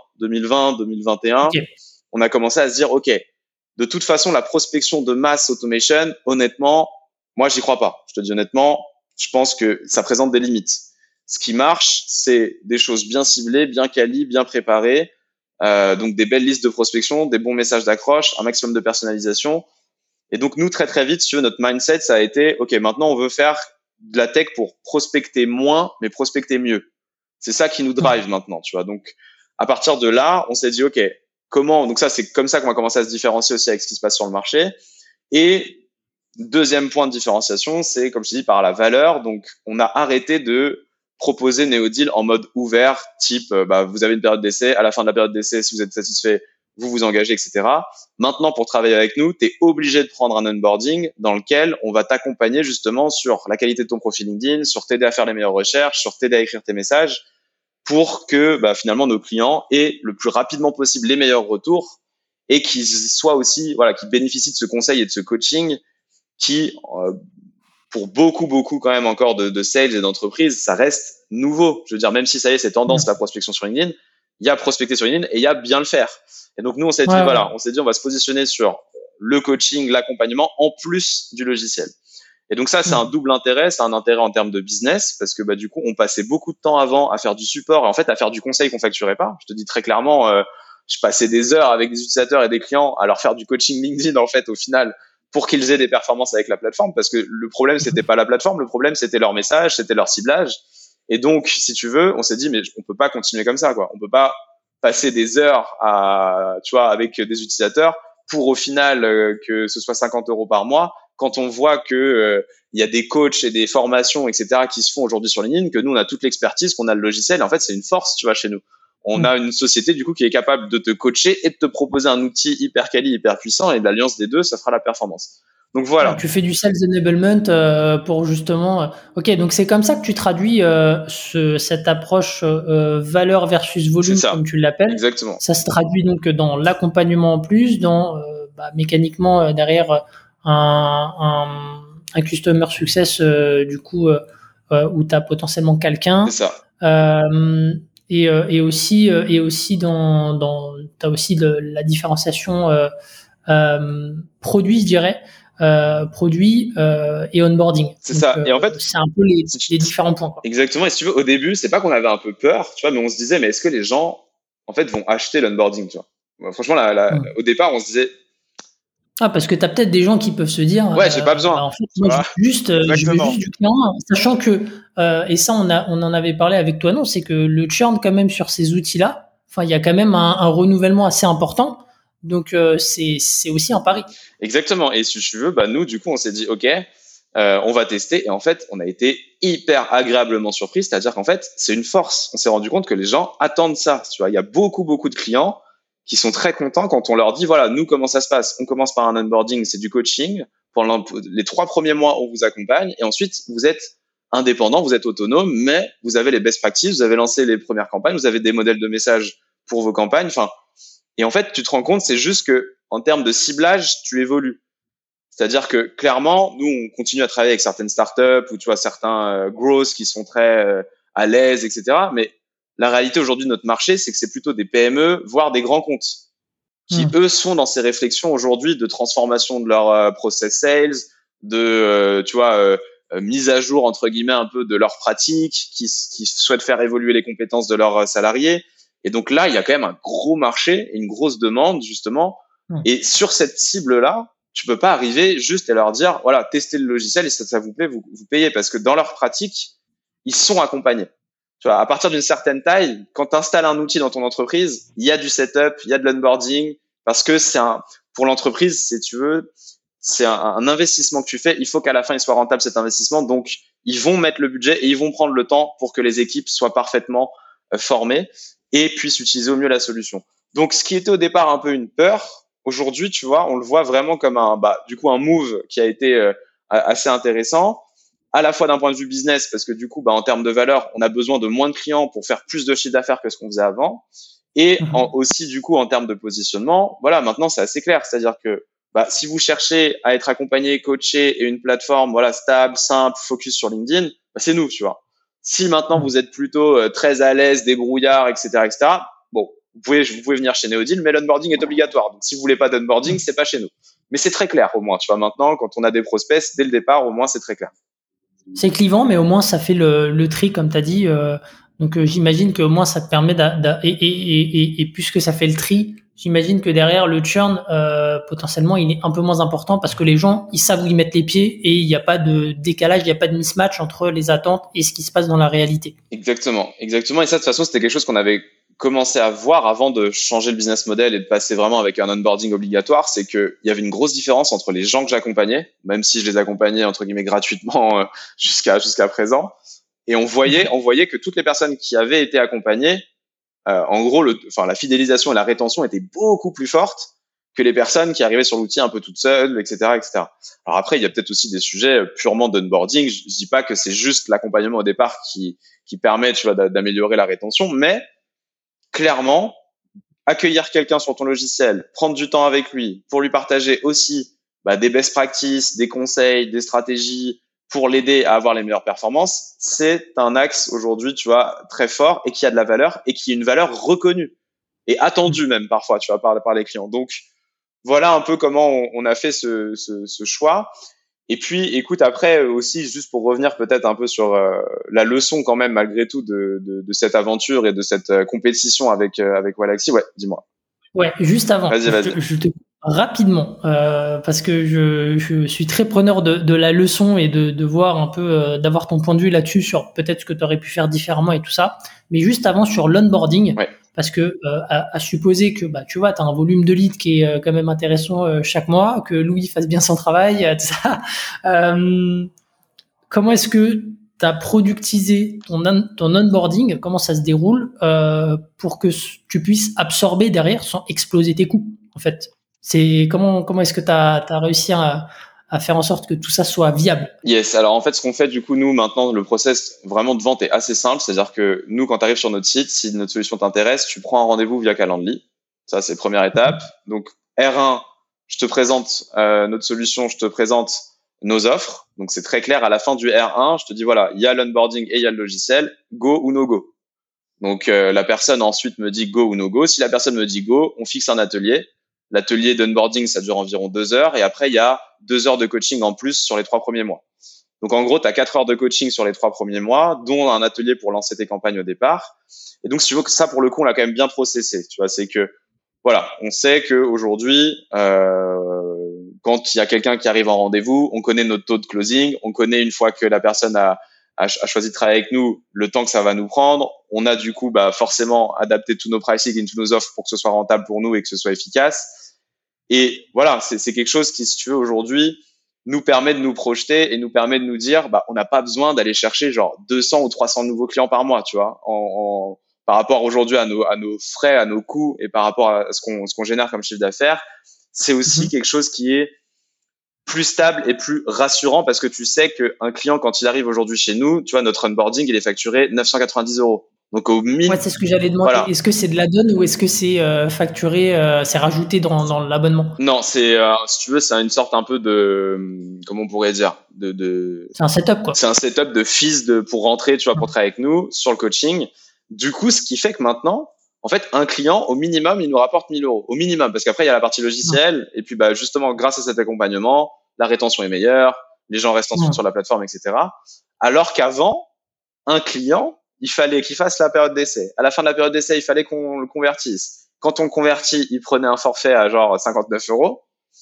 2021. Okay. On a commencé à se dire, OK, de toute façon, la prospection de mass automation, honnêtement, moi, j'y crois pas. Je te dis honnêtement, je pense que ça présente des limites. Ce qui marche, c'est des choses bien ciblées, bien quali, bien préparées. Donc des belles listes de prospection, des bons messages d'accroche, un maximum de personnalisation. Et donc nous, très très vite, si tu veux, notre mindset, ça a été, OK, maintenant on veut faire de la tech pour prospecter moins, mais prospecter mieux. C'est ça qui nous drive maintenant, tu vois. Donc à partir de là, on s'est dit, OK, comment, donc ça, c'est comme ça qu'on va commencer à se différencier aussi avec ce qui se passe sur le marché. Et deuxième point de différenciation, c'est, comme je te dis, par la valeur. Donc on a arrêté de proposer NeoDeal en mode ouvert, type bah, vous avez une période d'essai, à la fin de la période d'essai, si vous êtes satisfait, vous vous engagez, etc. Maintenant, pour travailler avec nous, tu es obligé de prendre un onboarding dans lequel on va t'accompagner justement sur la qualité de ton profil LinkedIn, sur t'aider à faire les meilleures recherches, sur t'aider à écrire tes messages, pour que bah, finalement nos clients aient le plus rapidement possible les meilleurs retours et qu'ils soient aussi, voilà, qu'ils bénéficient de ce conseil et de ce coaching qui pour beaucoup quand même encore de sales et d'entreprises, ça reste nouveau. Je veux dire, même si ça y est, c'est tendance la prospection sur LinkedIn, il y a prospecter sur LinkedIn et il y a bien le faire. Et donc nous, on s'est dit, voilà, on s'est dit, on va se positionner sur le coaching, l'accompagnement, en plus du logiciel. Et donc ça, c'est un double intérêt. C'est un intérêt en termes de business parce que bah du coup, on passait beaucoup de temps avant à faire du support et en fait à faire du conseil qu'on facturait pas. Je te dis très clairement, je passais des heures avec des utilisateurs et des clients à leur faire du coaching LinkedIn en fait au final, pour qu'ils aient des performances avec la plateforme, parce que le problème, c'était pas la plateforme, le problème, c'était leur message, c'était leur ciblage. Et donc, si tu veux, on s'est dit, mais on peut pas continuer comme ça, quoi. On peut pas passer des heures tu vois, avec des utilisateurs pour au final que ce soit 50 € par mois, quand on voit que il y a des coachs et des formations, etc., qui se font aujourd'hui sur LinkedIn, que nous, on a toute l'expertise, qu'on a le logiciel. En fait, c'est une force, tu vois, chez nous. On a une société du coup qui est capable de te coacher et de te proposer un outil hyper quali, hyper puissant, et l'alliance des deux, ça fera la performance. Donc voilà. Donc, tu fais du sales enablement pour justement. Ok, donc c'est comme ça que tu traduis cette approche valeur versus volume, comme tu l'appelles. Exactement. Ça se traduit donc dans l'accompagnement en plus, dans mécaniquement derrière un customer success du coup où tu as potentiellement quelqu'un. C'est ça. Et aussi t'as aussi la différenciation produit, je dirais, produit et onboarding. C'est donc, ça. Et en fait, c'est un peu les différents points, quoi. Exactement. Et si tu veux, au début, c'est pas qu'on avait un peu peur, tu vois, mais on se disait, mais est-ce que les gens, en fait, vont acheter l'onboarding, tu vois? Franchement, au départ, on se disait. Ah, parce que t'as peut-être des gens qui peuvent se dire. Ouais, j'ai pas besoin. En fait, moi, je veux juste du client, sachant que, et ça, on en avait parlé avec toi, non, c'est que le churn, quand même, sur ces outils-là, enfin, il y a quand même un renouvellement assez important. Donc, c'est aussi un pari. Exactement. Et si tu veux, bah, nous, du coup, on s'est dit, OK, on va tester. Et en fait, on a été hyper agréablement surpris. C'est-à-dire qu'en fait, c'est une force. On s'est rendu compte que les gens attendent ça. Tu vois, il y a beaucoup de clients qui sont très contents quand on leur dit, voilà, nous, comment ça se passe? On commence par un onboarding, c'est du coaching. Pendant les 3 premiers mois, on vous accompagne. Et ensuite, vous êtes indépendant, vous êtes autonome, mais vous avez les best practices, vous avez lancé les premières campagnes, vous avez des modèles de messages pour vos campagnes. Enfin, et en fait, tu te rends compte, c'est juste que en termes de ciblage, tu évolues. C'est-à-dire que clairement, nous, on continue à travailler avec certaines startups ou tu vois certains growth qui sont très à l'aise, etc. Mais la réalité aujourd'hui de notre marché, c'est que c'est plutôt des PME, voire des grands comptes, qui eux sont dans ces réflexions aujourd'hui de transformation de leur process sales, de tu vois mise à jour entre guillemets un peu de leurs pratiques, qui souhaitent faire évoluer les compétences de leurs salariés. Et donc là, il y a quand même un gros marché et une grosse demande justement. Et sur cette cible-là, tu peux pas arriver juste à leur dire, voilà, testez le logiciel et si ça vous plaît, vous payez. Parce que dans leur pratique, ils sont accompagnés. Tu vois, à partir d'une certaine taille, quand tu installes un outil dans ton entreprise, il y a du setup, il y a de l'onboarding, parce que pour l'entreprise, si tu veux, c'est un investissement que tu fais. Il faut qu'à la fin, il soit rentable cet investissement. Donc, ils vont mettre le budget et ils vont prendre le temps pour que les équipes soient parfaitement formées et puissent utiliser au mieux la solution. Donc, ce qui était au départ un peu une peur, aujourd'hui, tu vois, on le voit vraiment comme un move qui a été assez intéressant, à la fois d'un point de vue business, parce que du coup, en termes de valeur, on a besoin de moins de clients pour faire plus de chiffre d'affaires que ce qu'on faisait avant. Et aussi, du coup, en termes de positionnement, voilà, maintenant, c'est assez clair. C'est-à-dire que si vous cherchez à être accompagné, coaché et une plateforme, voilà, stable, simple, focus sur LinkedIn, c'est nous, tu vois. Si maintenant vous êtes plutôt très à l'aise, débrouillard, etc., bon, vous pouvez venir chez Neodeal, mais l'onboarding est obligatoire. Donc, si vous voulez pas d'onboarding, c'est pas chez nous. Mais c'est très clair, au moins, tu vois. Maintenant, quand on a des prospects, dès le départ, au moins, c'est très clair. C'est clivant, mais au moins, ça fait le tri, comme tu as dit. Donc, j'imagine qu'au moins, ça te permet et puisque ça fait le tri, j'imagine que derrière, le churn, potentiellement, il est un peu moins important parce que les gens, ils savent où ils mettent les pieds et il n'y a pas de décalage, il n'y a pas de mismatch entre les attentes et ce qui se passe dans la réalité. Exactement. Et ça, de toute façon, c'était quelque chose qu'on avait commencé à voir avant de changer le business model et de passer vraiment avec un onboarding obligatoire. C'est qu'il y avait une grosse différence entre les gens que j'accompagnais, même si je les accompagnais, entre guillemets, gratuitement jusqu'à présent. Et on voyait que toutes les personnes qui avaient été accompagnées, en gros, la fidélisation et la rétention étaient beaucoup plus fortes que les personnes qui arrivaient sur l'outil un peu toutes seules, etc., etc. Alors après, il y a peut-être aussi des sujets purement d'onboarding. Je dis pas que c'est juste l'accompagnement au départ qui permet, tu vois, d'améliorer la rétention, mais clairement, accueillir quelqu'un sur ton logiciel, prendre du temps avec lui pour lui partager aussi des best practices, des conseils, des stratégies pour l'aider à avoir les meilleures performances, c'est un axe aujourd'hui, tu vois, très fort et qui a de la valeur et qui est une valeur reconnue et attendue même parfois, tu vois, par les clients. Donc, voilà un peu comment on a fait ce choix. Et puis, écoute, après aussi, juste pour revenir peut-être un peu sur la leçon quand même, malgré tout, de cette aventure et de cette compétition avec Wallaxy. Ouais, dis-moi. Ouais, juste avant. Vas-y. Je te rapidement, parce que je suis très preneur de la leçon et de voir un peu, d'avoir ton point de vue là-dessus sur peut-être ce que tu aurais pu faire différemment et tout ça. Mais juste avant sur l'onboarding, ouais. Parce que à supposer que tu vois, tu as un volume de leads qui est quand même intéressant chaque mois, que Louis fasse bien son travail, tout ça. Comment est-ce que tu as productisé ton onboarding, comment ça se déroule pour que tu puisses absorber derrière sans exploser tes coûts, en fait? C'est comment est-ce que tu as réussi à faire en sorte que tout ça soit viable? Yes. Alors, en fait, ce qu'on fait, du coup, nous, maintenant, le process vraiment de vente est assez simple. C'est-à-dire que nous, quand tu arrives sur notre site, si notre solution t'intéresse, tu prends un rendez-vous via Calendly. Ça, c'est première étape. Donc, R1, je te présente notre solution, je te présente nos offres. Donc, c'est très clair. À la fin du R1, je te dis, voilà, il y a l'onboarding et il y a le logiciel. Go ou no go. Donc, la personne ensuite me dit go ou no go. Si la personne me dit go, on fixe un atelier. L'atelier d'onboarding, ça dure environ 2 heures. Et après, il y a 2 heures de coaching en plus sur les 3 premiers mois. Donc, en gros, tu as 4 heures de coaching sur les 3 premiers mois, dont un atelier pour lancer tes campagnes au départ. Et donc, si tu veux que ça, pour le coup, on l'a quand même bien processé. Tu vois, c'est que, voilà, on sait qu'aujourd'hui, quand il y a quelqu'un qui arrive en rendez-vous, on connaît notre taux de closing, on connaît une fois que la personne a choisi de travailler avec nous, le temps que ça va nous prendre. On a du coup forcément adapté tous nos pricing et tous nos offres pour que ce soit rentable pour nous et que ce soit efficace. Et voilà, c'est quelque chose qui, si tu veux, aujourd'hui, nous permet de nous projeter et nous permet de nous dire, on n'a pas besoin d'aller chercher genre 200 ou 300 nouveaux clients par mois, tu vois, par rapport aujourd'hui à nos frais, à nos coûts et par rapport à ce qu'on génère comme chiffre d'affaires. C'est aussi quelque chose qui est plus stable et plus rassurant parce que tu sais qu'un client, quand il arrive aujourd'hui chez nous, tu vois, notre onboarding, il est facturé 990 €. Donc, au minimum. Ouais, c'est ce que j'allais demander. Voilà. Est-ce que c'est de l'add-on ou est-ce que c'est facturé, c'est rajouté dans l'abonnement? Non, c'est, si tu veux, c'est une sorte un peu de, comment on pourrait dire, C'est un setup, quoi. C'est un setup de fees pour rentrer, tu vois, pour travailler avec nous sur le coaching. Du coup, ce qui fait que maintenant, en fait, un client, au minimum, il nous rapporte 1 000 €. Au minimum, parce qu'après, il y a la partie logicielle. Et puis, justement, grâce à cet accompagnement, la rétention est meilleure, les gens restent ensuite sur la plateforme, etc. Alors qu'avant, un client, il fallait qu'il fasse la période d'essai. À la fin de la période d'essai, il fallait qu'on le convertisse. Quand on le convertit, il prenait un forfait à genre 59 €.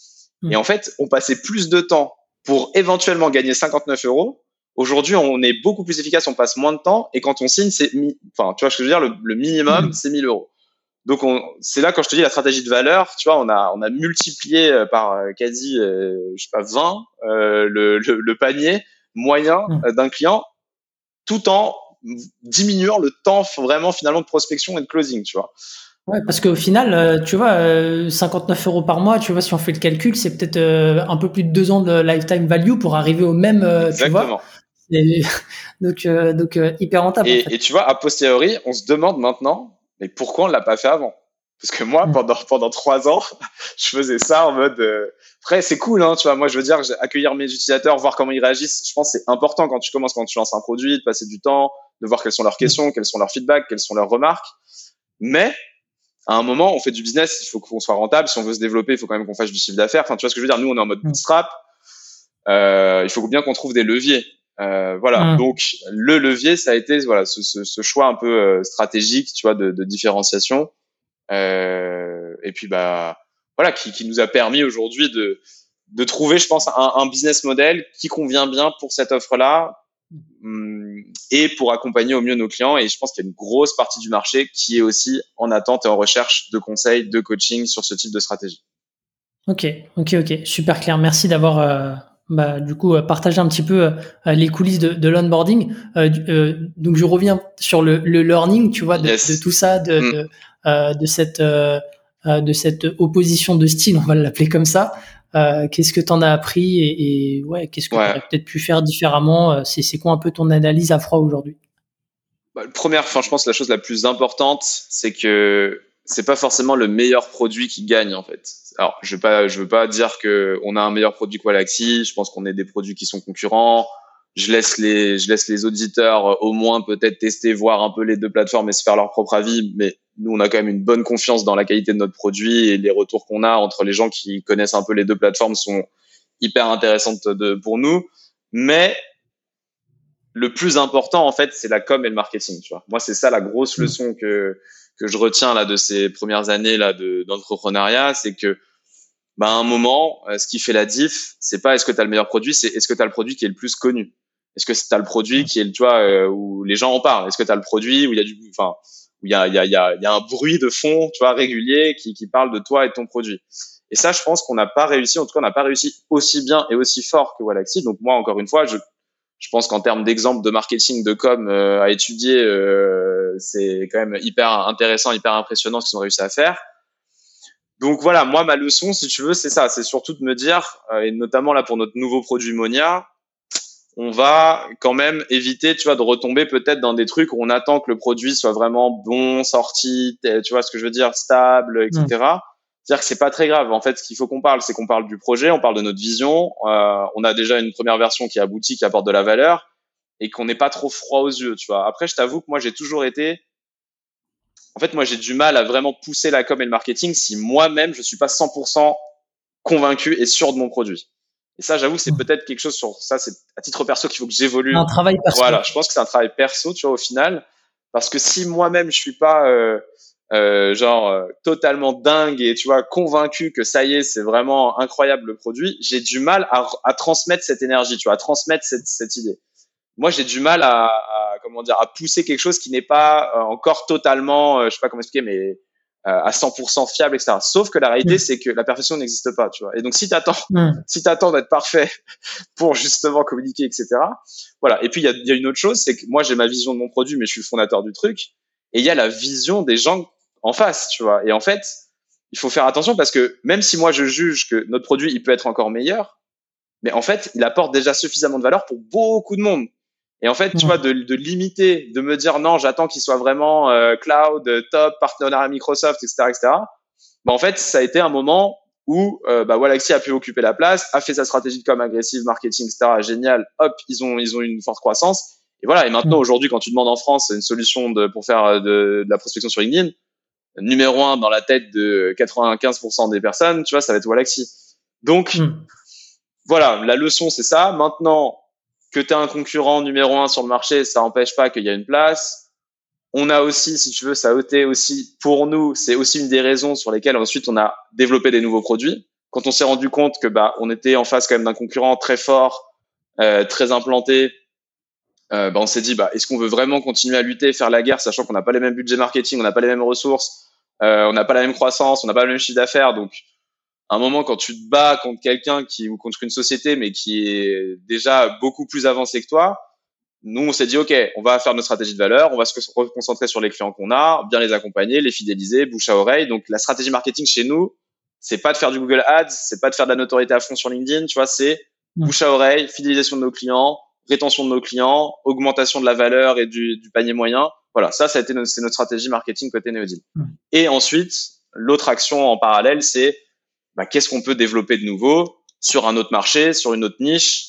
Et en fait, on passait plus de temps pour éventuellement gagner 59 €. Aujourd'hui, on est beaucoup plus efficace, on passe moins de temps. Et quand on signe, tu vois ce que je veux dire, le minimum, c'est 1 000 €. Donc c'est là quand je te dis la stratégie de valeur, tu vois, on a multiplié par quasi je sais pas 20 le panier moyen d'un client, tout en diminuant le temps vraiment finalement de prospection et de closing, tu vois. Ouais, parce qu'au final, tu vois, 59 € par mois, tu vois, si on fait le calcul, c'est peut-être un peu plus de 2 ans de lifetime value pour arriver au même, tu vois. Exactement. Et donc hyper rentable en fait. Et tu vois, a posteriori, on se demande maintenant, mais pourquoi on l'a pas fait avant? Parce que moi, pendant 3 ans, je faisais ça en mode. Après, c'est cool, hein, tu vois. Moi, je veux dire, accueillir mes utilisateurs, voir comment ils réagissent. Je pense que c'est important quand tu commences, quand tu lances un produit, de passer du temps, de voir quelles sont leurs questions, quels sont leurs feedbacks, quelles sont leurs remarques. Mais à un moment, on fait du business, il faut qu'on soit rentable. Si on veut se développer, il faut quand même qu'on fasse du chiffre d'affaires. Enfin, tu vois ce que je veux dire? Nous, on est en mode bootstrap. Il faut bien qu'on trouve des leviers. Voilà. Donc, le levier, ça a été voilà ce choix un peu stratégique, tu vois, de différenciation. Et puis voilà, qui nous a permis aujourd'hui de trouver, je pense, un business model qui convient bien pour cette offre-là et pour accompagner au mieux nos clients. Et je pense qu'il y a une grosse partie du marché qui est aussi en attente et en recherche de conseils, de coaching sur ce type de stratégie. Ok, super clair. Merci d'avoir du coup partagé un petit peu les coulisses de l'onboarding. Donc je reviens sur le learning, tu vois, de tout ça, de cette opposition de style, on va l'appeler comme ça. Qu'est-ce que tu en as appris et ouais, qu'est-ce que tu aurais peut-être pu faire différemment? C'est quoi un peu ton analyse à froid aujourd'hui? Première, je pense que la chose la plus importante, c'est que c'est pas forcément le meilleur produit qui gagne en fait. Alors, je veux pas dire que on a un meilleur produit que Wallaxy. Je pense qu'on est des produits qui sont concurrents. Je laisse les auditeurs au moins peut-être tester, voir un peu les deux plateformes et se faire leur propre avis. Mais nous, on a quand même une bonne confiance dans la qualité de notre produit et les retours qu'on a entre les gens qui connaissent un peu les deux plateformes sont hyper intéressantes pour nous. Mais le plus important, en fait, c'est la com et le marketing, tu vois. Moi, c'est ça la grosse leçon que je retiens là de ces premières années là d'entrepreneuriat, c'est que à un moment, ce qui fait la diff, c'est pas est-ce que tu as le meilleur produit, c'est est-ce que tu as le produit qui est le plus connu. Est-ce que tu as le produit qui est, tu vois, où les gens en parlent. Est-ce que tu as le produit où il y a où il y a un bruit de fond, tu vois, régulier qui parle de toi et de ton produit. Et ça, je pense qu'on n'a pas réussi, en tout cas, on n'a pas réussi aussi bien et aussi fort que Wallaxy. Donc moi, encore une fois, je pense qu'en termes d'exemple de marketing, de com à étudier, c'est quand même hyper intéressant, hyper impressionnant ce qu'ils ont réussi à faire. Donc voilà, moi ma leçon, si tu veux, c'est ça, c'est surtout de me dire, et notamment là pour notre nouveau produit Monia, on va quand même éviter, tu vois, de retomber peut-être dans des trucs où on attend que le produit soit vraiment bon, sorti, tu vois ce que je veux dire, stable, etc. C'est-à-dire que c'est pas très grave. En fait, ce qu'il faut qu'on parle, c'est qu'on parle du projet, on parle de notre vision. On a déjà une première version qui aboutit, qui apporte de la valeur, et qu'on n'est pas trop froid aux yeux, tu vois. Après, je t'avoue que moi, j'ai toujours été. En fait, moi, j'ai du mal à vraiment pousser la com et le marketing si moi-même je suis pas 100% convaincu et sûr de mon produit. Et ça, j'avoue, c'est peut-être quelque chose sur ça, c'est à titre perso qu'il faut que j'évolue. Un travail perso. Voilà, je pense que c'est un travail perso, tu vois, au final, parce que si moi-même je suis pas totalement dingue et tu vois convaincu que ça y est, c'est vraiment incroyable le produit, j'ai du mal à transmettre cette énergie, tu vois, à transmettre cette idée. Moi, j'ai du mal à pousser quelque chose qui n'est pas encore totalement, je sais pas comment expliquer, mais à 100% fiable, etc. Sauf que la réalité, c'est que la perfection n'existe pas, tu vois. Et donc, si t'attends d'être parfait pour justement communiquer, etc. Voilà. Et puis, il y a une autre chose, c'est que moi, j'ai ma vision de mon produit, mais je suis le fondateur du truc. Et il y a la vision des gens en face, tu vois. Et en fait, il faut faire attention parce que même si moi, je juge que notre produit, il peut être encore meilleur, mais en fait, il apporte déjà suffisamment de valeur pour beaucoup de monde. Et en fait, tu vois, de limiter, de me dire non, j'attends qu'il soit vraiment cloud, top, partenariat Microsoft, etc., etc. En fait, ça a été un moment où Wallaxy a pu occuper la place, a fait sa stratégie de com agressive, marketing, etc. Génial. Hop, ils ont une forte croissance. Et voilà. Et maintenant, aujourd'hui, quand tu demandes en France une solution pour faire de la prospection sur LinkedIn, numéro 1 dans la tête de 95% des personnes, tu vois, ça va être Wallaxy. Donc, voilà, la leçon, c'est ça. Maintenant, que tu as un concurrent numéro 1 sur le marché, ça n'empêche pas qu'il y a une place. On a aussi, si tu veux, ça a été aussi, pour nous, c'est aussi une des raisons sur lesquelles ensuite on a développé des nouveaux produits. Quand on s'est rendu compte que on était en face quand même d'un concurrent très fort, très implanté, on s'est dit est-ce qu'on veut vraiment continuer à lutter, faire la guerre, sachant qu'on n'a pas les mêmes budgets marketing, on n'a pas les mêmes ressources, on n'a pas la même croissance, on n'a pas le même chiffre d'affaires, donc à un moment quand tu te bats contre quelqu'un ou contre une société mais qui est déjà beaucoup plus avancé que toi, nous on s'est dit ok, on va faire notre stratégie de valeur, on va se concentrer sur les clients qu'on a, bien les accompagner, les fidéliser, bouche à oreille. Donc la stratégie marketing chez nous, c'est pas de faire du Google Ads, c'est pas de faire de la notoriété à fond sur LinkedIn, tu vois, c'est bouche à oreille, fidélisation de nos clients, rétention de nos clients, augmentation de la valeur et du panier moyen. Voilà, ça a été c'est notre stratégie marketing côté Neodil. Et ensuite, l'autre action en parallèle, c'est qu'est-ce qu'on peut développer de nouveau sur un autre marché, sur une autre niche,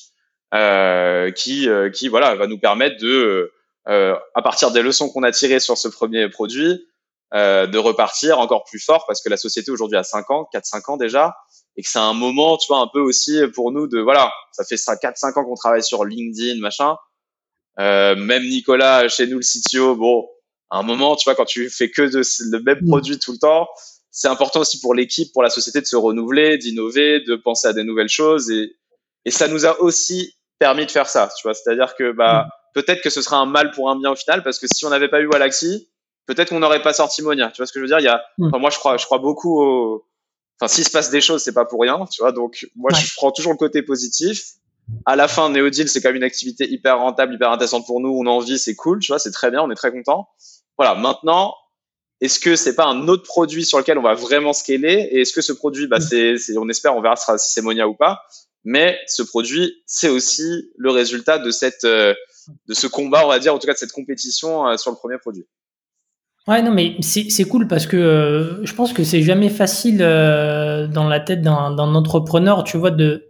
qui voilà va nous permettre de, à partir des leçons qu'on a tirées sur ce premier produit, de repartir encore plus fort parce que la société aujourd'hui a 4-5 ans déjà, et que c'est un moment, tu vois, un peu aussi pour nous de, voilà, ça fait 4-5 ans qu'on travaille sur LinkedIn, machin. Même Nicolas, chez nous, le CTO, bon, à un moment, tu vois, quand tu fais que le même produit tout le temps, c'est important aussi pour l'équipe, pour la société de se renouveler, d'innover, de penser à des nouvelles choses, et ça nous a aussi permis de faire ça, tu vois. C'est-à-dire que, peut-être que ce sera un mal pour un bien au final, parce que si on n'avait pas eu Wallaxy, peut-être qu'on n'aurait pas sorti Monia. Tu vois ce que je veux dire? Moi, je crois beaucoup s'il se passe des choses, c'est pas pour rien, tu vois. Donc, moi, je prends toujours le côté positif. À la fin, Neodil, c'est quand même une activité hyper rentable, hyper intéressante pour nous. On en vit, c'est cool, tu vois, c'est très bien, on est très content. Voilà. Maintenant, est-ce que c'est pas un autre produit sur lequel on va vraiment scaler? Et est-ce que ce produit, on espère, on verra si c'est Monia ou pas. Mais ce produit, c'est aussi le résultat de de ce combat, on va dire, en tout cas de cette compétition sur le premier produit. Ouais, non, mais c'est cool parce que je pense que c'est jamais facile dans la tête d'un entrepreneur, tu vois, de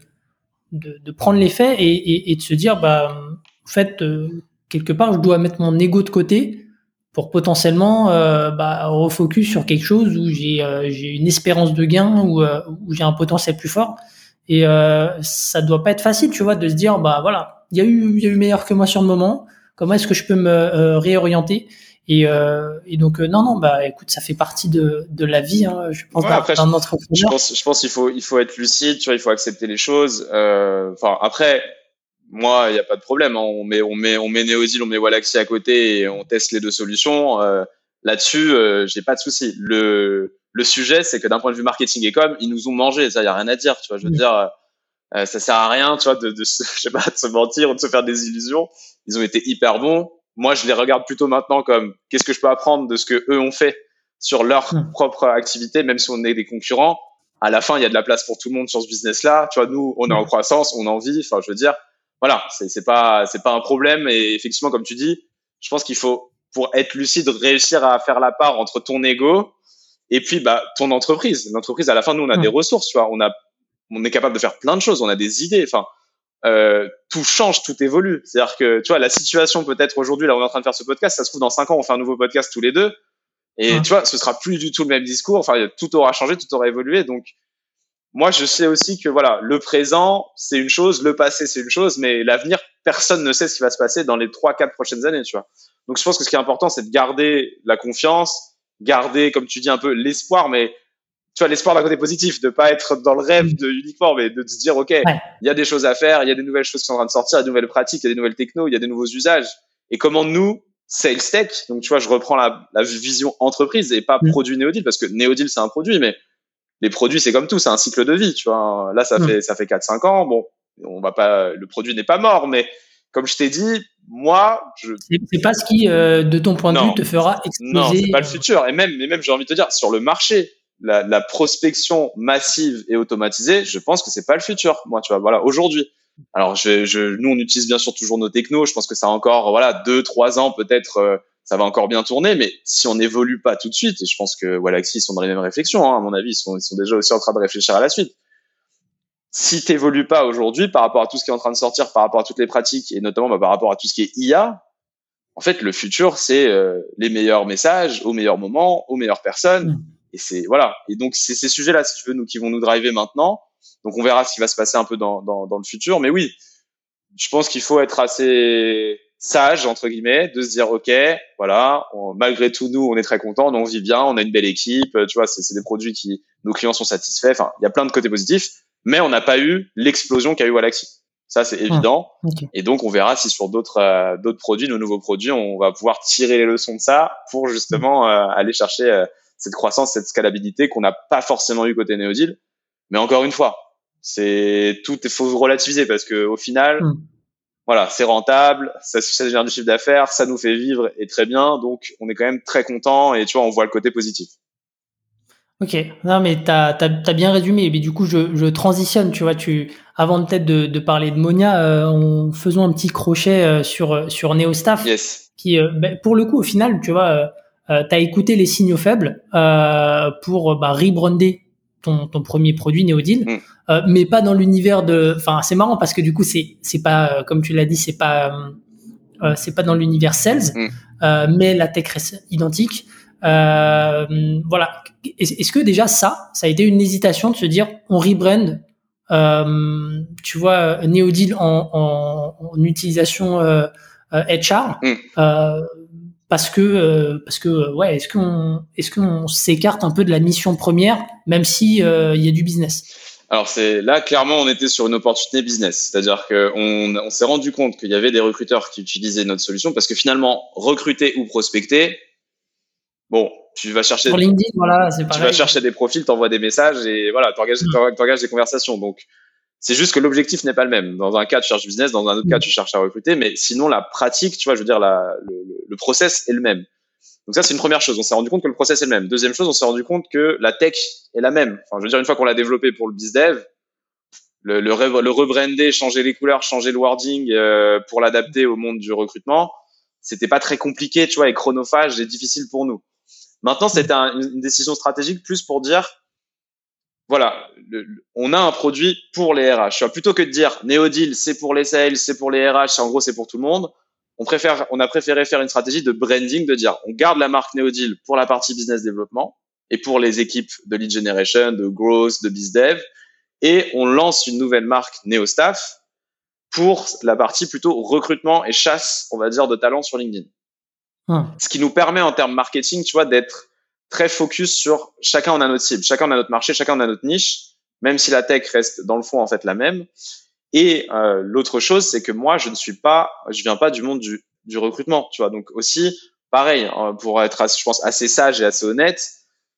prendre les faits et de se dire, en fait, quelque part, je dois mettre mon ego de côté pour potentiellement refocus sur quelque chose où j'ai une espérance de gain, où j'ai un potentiel plus fort. Et ça doit pas être facile, tu vois, de se dire, voilà, il y a eu meilleur que moi sur le moment. Comment est-ce que je peux me réorienter? Et donc non, écoute, ça fait partie de la vie, hein, je pense, d'un entrepreneur. Je pense qu'il faut être lucide, tu vois, il faut accepter les choses. Après, moi, il y a pas de problème, hein. On met Neodil, on met Wallaxy à côté et on teste les deux solutions. Là-dessus, j'ai pas de souci. Le sujet, c'est que d'un point de vue marketing et com, ils nous ont mangé. Ça, y a rien à dire, tu vois. Je veux dire, ça sert à rien, tu vois, je sais pas, de se mentir ou de se faire des illusions. Ils ont été hyper bons. Moi, je les regarde plutôt maintenant comme qu'est-ce que je peux apprendre de ce que eux ont fait sur leur propre activité, même si on est des concurrents. À la fin, il y a de la place pour tout le monde sur ce business-là. Tu vois, nous, on est en croissance, on en vit. Enfin, je veux dire, voilà, c'est pas un problème. Et effectivement, comme tu dis, je pense qu'il faut, pour être lucide, réussir à faire la part entre ton ego et puis ton entreprise. L'entreprise, à la fin, nous, on a des ressources. Tu vois, on est capable de faire plein de choses. On a des idées. Enfin, tout change, tout évolue. C'est-à-dire que, tu vois, la situation peut-être aujourd'hui, là, on est en train de faire ce podcast, ça se trouve dans 5 ans, on fait un nouveau podcast tous les deux. Et tu vois, ce sera plus du tout le même discours. Enfin, tout aura changé, tout aura évolué. Donc, moi, je sais aussi que voilà, le présent, c'est une chose, le passé, c'est une chose, mais l'avenir, personne ne sait ce qui va se passer dans les 3-4 prochaines années, tu vois. Donc, je pense que ce qui est important, c'est de garder la confiance, garder, comme tu dis, un peu l'espoir, mais tu vois, l'espoir d'un côté positif, de pas être dans le rêve de uniquement, mais de se dire, OK, il y a des choses à faire, il y a des nouvelles choses qui sont en train de sortir, il y a des nouvelles pratiques, il y a des nouvelles technos, il y a des nouveaux usages. Et comment nous, Sales Tech, donc tu vois, je reprends la vision entreprise et pas produit Neodil, parce que Neodil, c'est un produit, mais les produits, c'est comme tout, c'est un cycle de vie, tu vois. Là, ça fait 4-5 ans. Bon, le produit n'est pas mort, mais comme je t'ai dit, moi, c'est pas ce qui, de ton point de vue, te fera exploser. Non, c'est pas le futur. Et même, j'ai envie de te dire, sur le marché, la prospection massive et automatisée, je pense que c'est pas le futur. Moi, tu vois, voilà, aujourd'hui. Alors, nous, on utilise bien sûr toujours nos technos. Je pense que ça a encore, voilà, 2-3 ans peut-être, ça va encore bien tourner. Mais si on n'évolue pas tout de suite, et je pense que Wallaxy sont dans les mêmes réflexions, hein, à mon avis, ils sont déjà aussi en train de réfléchir à la suite. Si t'évolues pas aujourd'hui par rapport à tout ce qui est en train de sortir, par rapport à toutes les pratiques et notamment par rapport à tout ce qui est IA, en fait, le futur, c'est les meilleurs messages au meilleur moment, aux meilleures personnes. Et c'est voilà. Et donc c'est ces sujets-là, si tu veux, qui vont nous driver maintenant. Donc on verra ce qui va se passer un peu dans le futur. Mais oui, je pense qu'il faut être assez sage entre guillemets, de se dire ok, voilà, malgré tout nous, on est très contents, on vit bien, on a une belle équipe. Tu vois, c'est des produits qui nos clients sont satisfaits. Enfin, il y a plein de côtés positifs, mais on n'a pas eu l'explosion qu'a eu Wallaxy. Ça, c'est évident. Okay. Et donc, on verra si sur d'autres produits, nos nouveaux produits, on va pouvoir tirer les leçons de ça pour justement aller chercher cette croissance, cette scalabilité qu'on n'a pas forcément eu côté Neodil. Mais encore une fois, faut relativiser parce que au final, voilà, c'est rentable, ça génère du chiffre d'affaires, ça nous fait vivre et très bien. Donc, on est quand même très content et tu vois, on voit le côté positif. Ok, non mais t'as bien résumé. Mais du coup, je transitionne. Tu vois, avant peut-être de parler de Monia, faisons un petit crochet sur NeoStaff. Yes. Qui, pour le coup, au final, tu vois, t'as écouté les signaux faibles pour rebrander ton premier produit Neodil, mais pas dans l'univers de. Enfin, c'est marrant parce que du coup, c'est pas comme tu l'as dit, c'est pas dans l'univers sales, mais la tech reste identique. Voilà. Est-ce que déjà ça a été une hésitation de se dire on rebrand, tu vois, Neodil en utilisation HR, parce que ouais, est-ce qu'on s'écarte un peu de la mission première, même si il y a du business? Alors là clairement on était sur une opportunité business, c'est-à-dire que on s'est rendu compte qu'il y avait des recruteurs qui utilisaient notre solution parce que finalement recruter ou prospecter, bon, tu vas chercher sur LinkedIn, voilà, c'est pareil. Tu vas chercher des profils, t'envoies des messages et voilà, t'engages des conversations. Donc c'est juste que l'objectif n'est pas le même. Dans un cas, tu cherches du business, dans un autre cas, tu cherches à recruter, mais sinon la pratique, tu vois, je veux dire le process est le même. Donc ça, c'est une première chose. On s'est rendu compte que le process est le même. Deuxième chose, on s'est rendu compte que la tech est la même. Enfin, je veux dire, une fois qu'on l'a développé pour le BizDev, le rebrander, changer les couleurs, changer le wording pour l'adapter au monde du recrutement, c'était pas très compliqué, tu vois, et chronophage et difficile pour nous. Maintenant, c'était une décision stratégique plus pour dire, voilà, on a un produit pour les RH. Plutôt que de dire Neodil, c'est pour les sales, c'est pour les RH, en gros, c'est pour tout le monde. On a préféré faire une stratégie de branding, de dire on garde la marque Neodil pour la partie business développement et pour les équipes de lead generation, de growth, de bizdev, et on lance une nouvelle marque NeoStaff pour la partie plutôt recrutement et chasse, on va dire, de talents sur LinkedIn. Ce qui nous permet en termes marketing, tu vois, d'être très focus sur chacun on a notre cible, chacun on a notre marché, chacun on a notre niche, même si la tech reste dans le fond en fait la même. Et l'autre chose, c'est que moi, je viens pas du monde du recrutement, tu vois. Donc aussi, pareil, pour être, je pense, assez sage et assez honnête,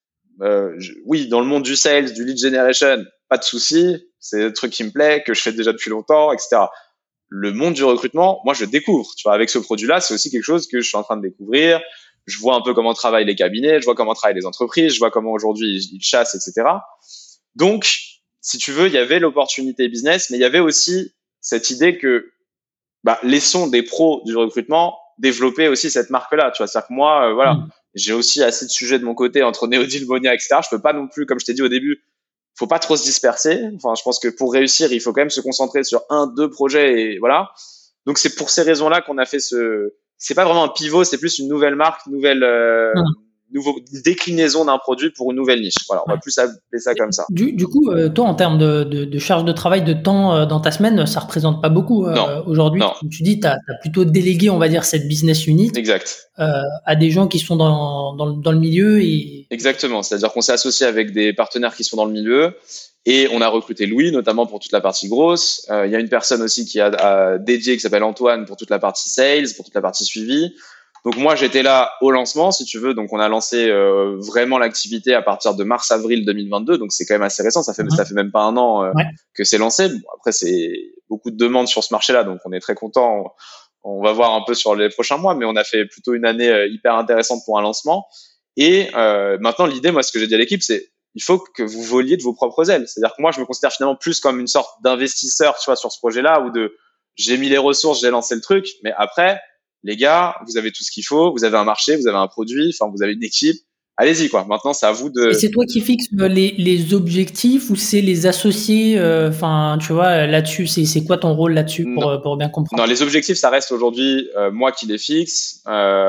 oui, dans le monde du sales, du lead generation, pas de souci, c'est un truc qui me plaît, que je fais déjà depuis longtemps, etc. Le monde du recrutement, moi, je découvre. Tu vois, avec ce produit-là, c'est aussi quelque chose que je suis en train de découvrir. Je vois un peu comment travaillent les cabinets, je vois comment travaillent les entreprises, je vois comment aujourd'hui ils chassent, etc. Donc, si tu veux, il y avait l'opportunité business, mais il y avait aussi cette idée que, laissons des pros du recrutement développer aussi cette marque-là. Tu vois, c'est-à-dire que moi, voilà, j'ai aussi assez de sujets de mon côté entre Neodil, Monia, etc. Je peux pas non plus, comme je t'ai dit au début, faut pas trop se disperser. Enfin, je pense que pour réussir, il faut quand même se concentrer sur un, deux projets et voilà. Donc c'est pour ces raisons-là qu'on a fait c'est pas vraiment un pivot, c'est plus une nouvelle marque, nouveau déclinaison d'un produit pour une nouvelle niche. Voilà, on va plus appeler ça comme ça. Du coup, toi, en termes de charge de travail, de temps dans ta semaine, ça représente pas beaucoup aujourd'hui. Comme tu dis, t'as plutôt délégué, on va dire, cette business unit. Exact. À des gens qui sont dans le milieu et. Exactement. C'est-à-dire qu'on s'est associé avec des partenaires qui sont dans le milieu et on a recruté Louis, notamment pour toute la partie grosse. Il y a une personne aussi qui a dédié, qui s'appelle Antoine, pour toute la partie sales, pour toute la partie suivi. Donc moi, j'étais là au lancement, si tu veux. Donc on a lancé vraiment l'activité à partir de mars-avril 2022. Donc c'est quand même assez récent. Ça fait même pas un an que c'est lancé. Bon, après, c'est beaucoup de demandes sur ce marché-là, donc on est très content. On va voir un peu sur les prochains mois, mais on a fait plutôt une année hyper intéressante pour un lancement. Et maintenant, l'idée, moi, ce que j'ai dit à l'équipe, c'est il faut que vous voliez de vos propres ailes. C'est-à-dire que moi, je me considère finalement plus comme une sorte d'investisseur, tu vois, sur ce projet-là, ou j'ai mis les ressources, j'ai lancé le truc, mais après, les gars, vous avez tout ce qu'il faut, vous avez un marché, vous avez un produit, enfin, vous avez une équipe. Allez-y, quoi. Maintenant, c'est à vous de. Et c'est toi qui fixes les objectifs ou c'est les associés, enfin, tu vois, là-dessus, c'est quoi ton rôle là-dessus pour bien comprendre? Non, les objectifs, ça reste aujourd'hui moi qui les fixe.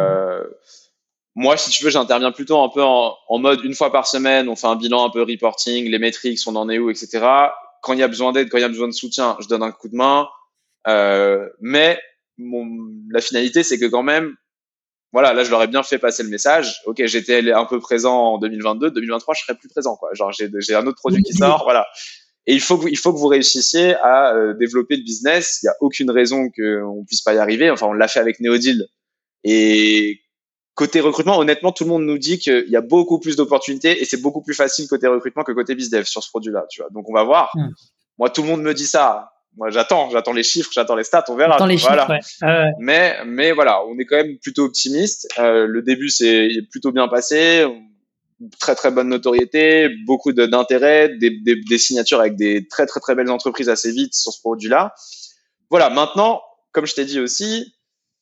Moi, si tu veux, j'interviens plutôt un peu en mode une fois par semaine, on fait un bilan un peu reporting, les métriques, on en est où, etc. Quand il y a besoin d'aide, quand il y a besoin de soutien, je donne un coup de main. Mais la finalité, c'est que quand même, voilà, là, je leur ai bien fait passer le message. Ok, j'étais un peu présent en 2022, 2023, je serai plus présent, quoi. Genre, j'ai un autre produit qui sort, voilà. Et il faut que vous réussissiez à développer le business. Il y a aucune raison qu'on puisse pas y arriver. Enfin, on l'a fait avec Neodil. Et côté recrutement, honnêtement, tout le monde nous dit qu'il y a beaucoup plus d'opportunités et c'est beaucoup plus facile côté recrutement que côté bizdev sur ce produit-là, tu vois. Donc, on va voir. Moi, tout le monde me dit ça. Moi, j'attends les chiffres, j'attends les stats, on verra. J'attends les chiffres, ouais. Mais voilà, on est quand même plutôt optimiste. Le début c'est plutôt bien passé, très très bonne notoriété, beaucoup d'intérêt, des signatures avec des très très très belles entreprises assez vite sur ce produit-là. Voilà, maintenant, comme je t'ai dit aussi,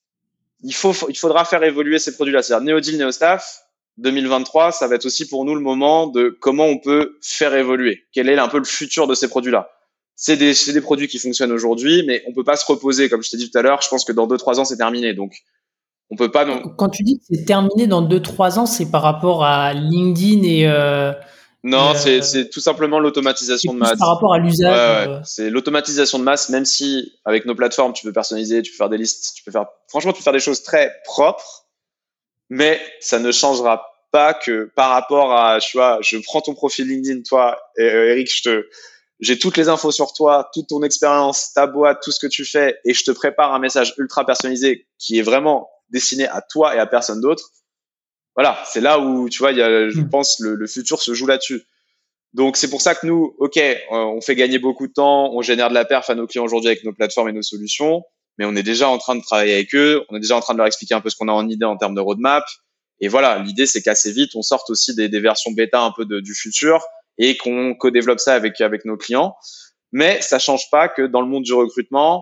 il faudra faire évoluer ces produits-là. C'est-à-dire NeoDeal, NeoStaff, 2023, ça va être aussi pour nous le moment de comment on peut faire évoluer. Quel est un peu le futur de ces produits-là? C'est des produits qui fonctionnent aujourd'hui, mais on peut pas se reposer. Comme je t'ai dit tout à l'heure, je pense que dans 2-3 ans, c'est terminé. Donc, on peut pas. Non. Quand tu dis que c'est terminé dans 2-3 ans, c'est par rapport à LinkedIn et. Non, c'est tout simplement l'automatisation de masse. Par rapport à l'usage. Ouais. C'est l'automatisation de masse, même si avec nos plateformes, tu peux personnaliser, tu peux faire des listes, franchement, tu peux faire des choses très propres, mais ça ne changera pas que par rapport à, tu vois, je prends ton profil LinkedIn, toi, Eric, j'ai toutes les infos sur toi, toute ton expérience, ta boîte, tout ce que tu fais, et je te prépare un message ultra personnalisé qui est vraiment destiné à toi et à personne d'autre. Voilà, c'est là où, tu vois, je pense, le futur se joue là-dessus. Donc, c'est pour ça que nous, OK, on fait gagner beaucoup de temps, on génère de la perf à nos clients aujourd'hui avec nos plateformes et nos solutions, mais on est déjà en train de travailler avec eux, on est déjà en train de leur expliquer un peu ce qu'on a en idée en termes de roadmap. Et voilà, l'idée, c'est qu'assez vite, on sorte aussi des versions bêta un peu du futur et qu'on co-développe ça avec nos clients. Mais ça change pas que dans le monde du recrutement,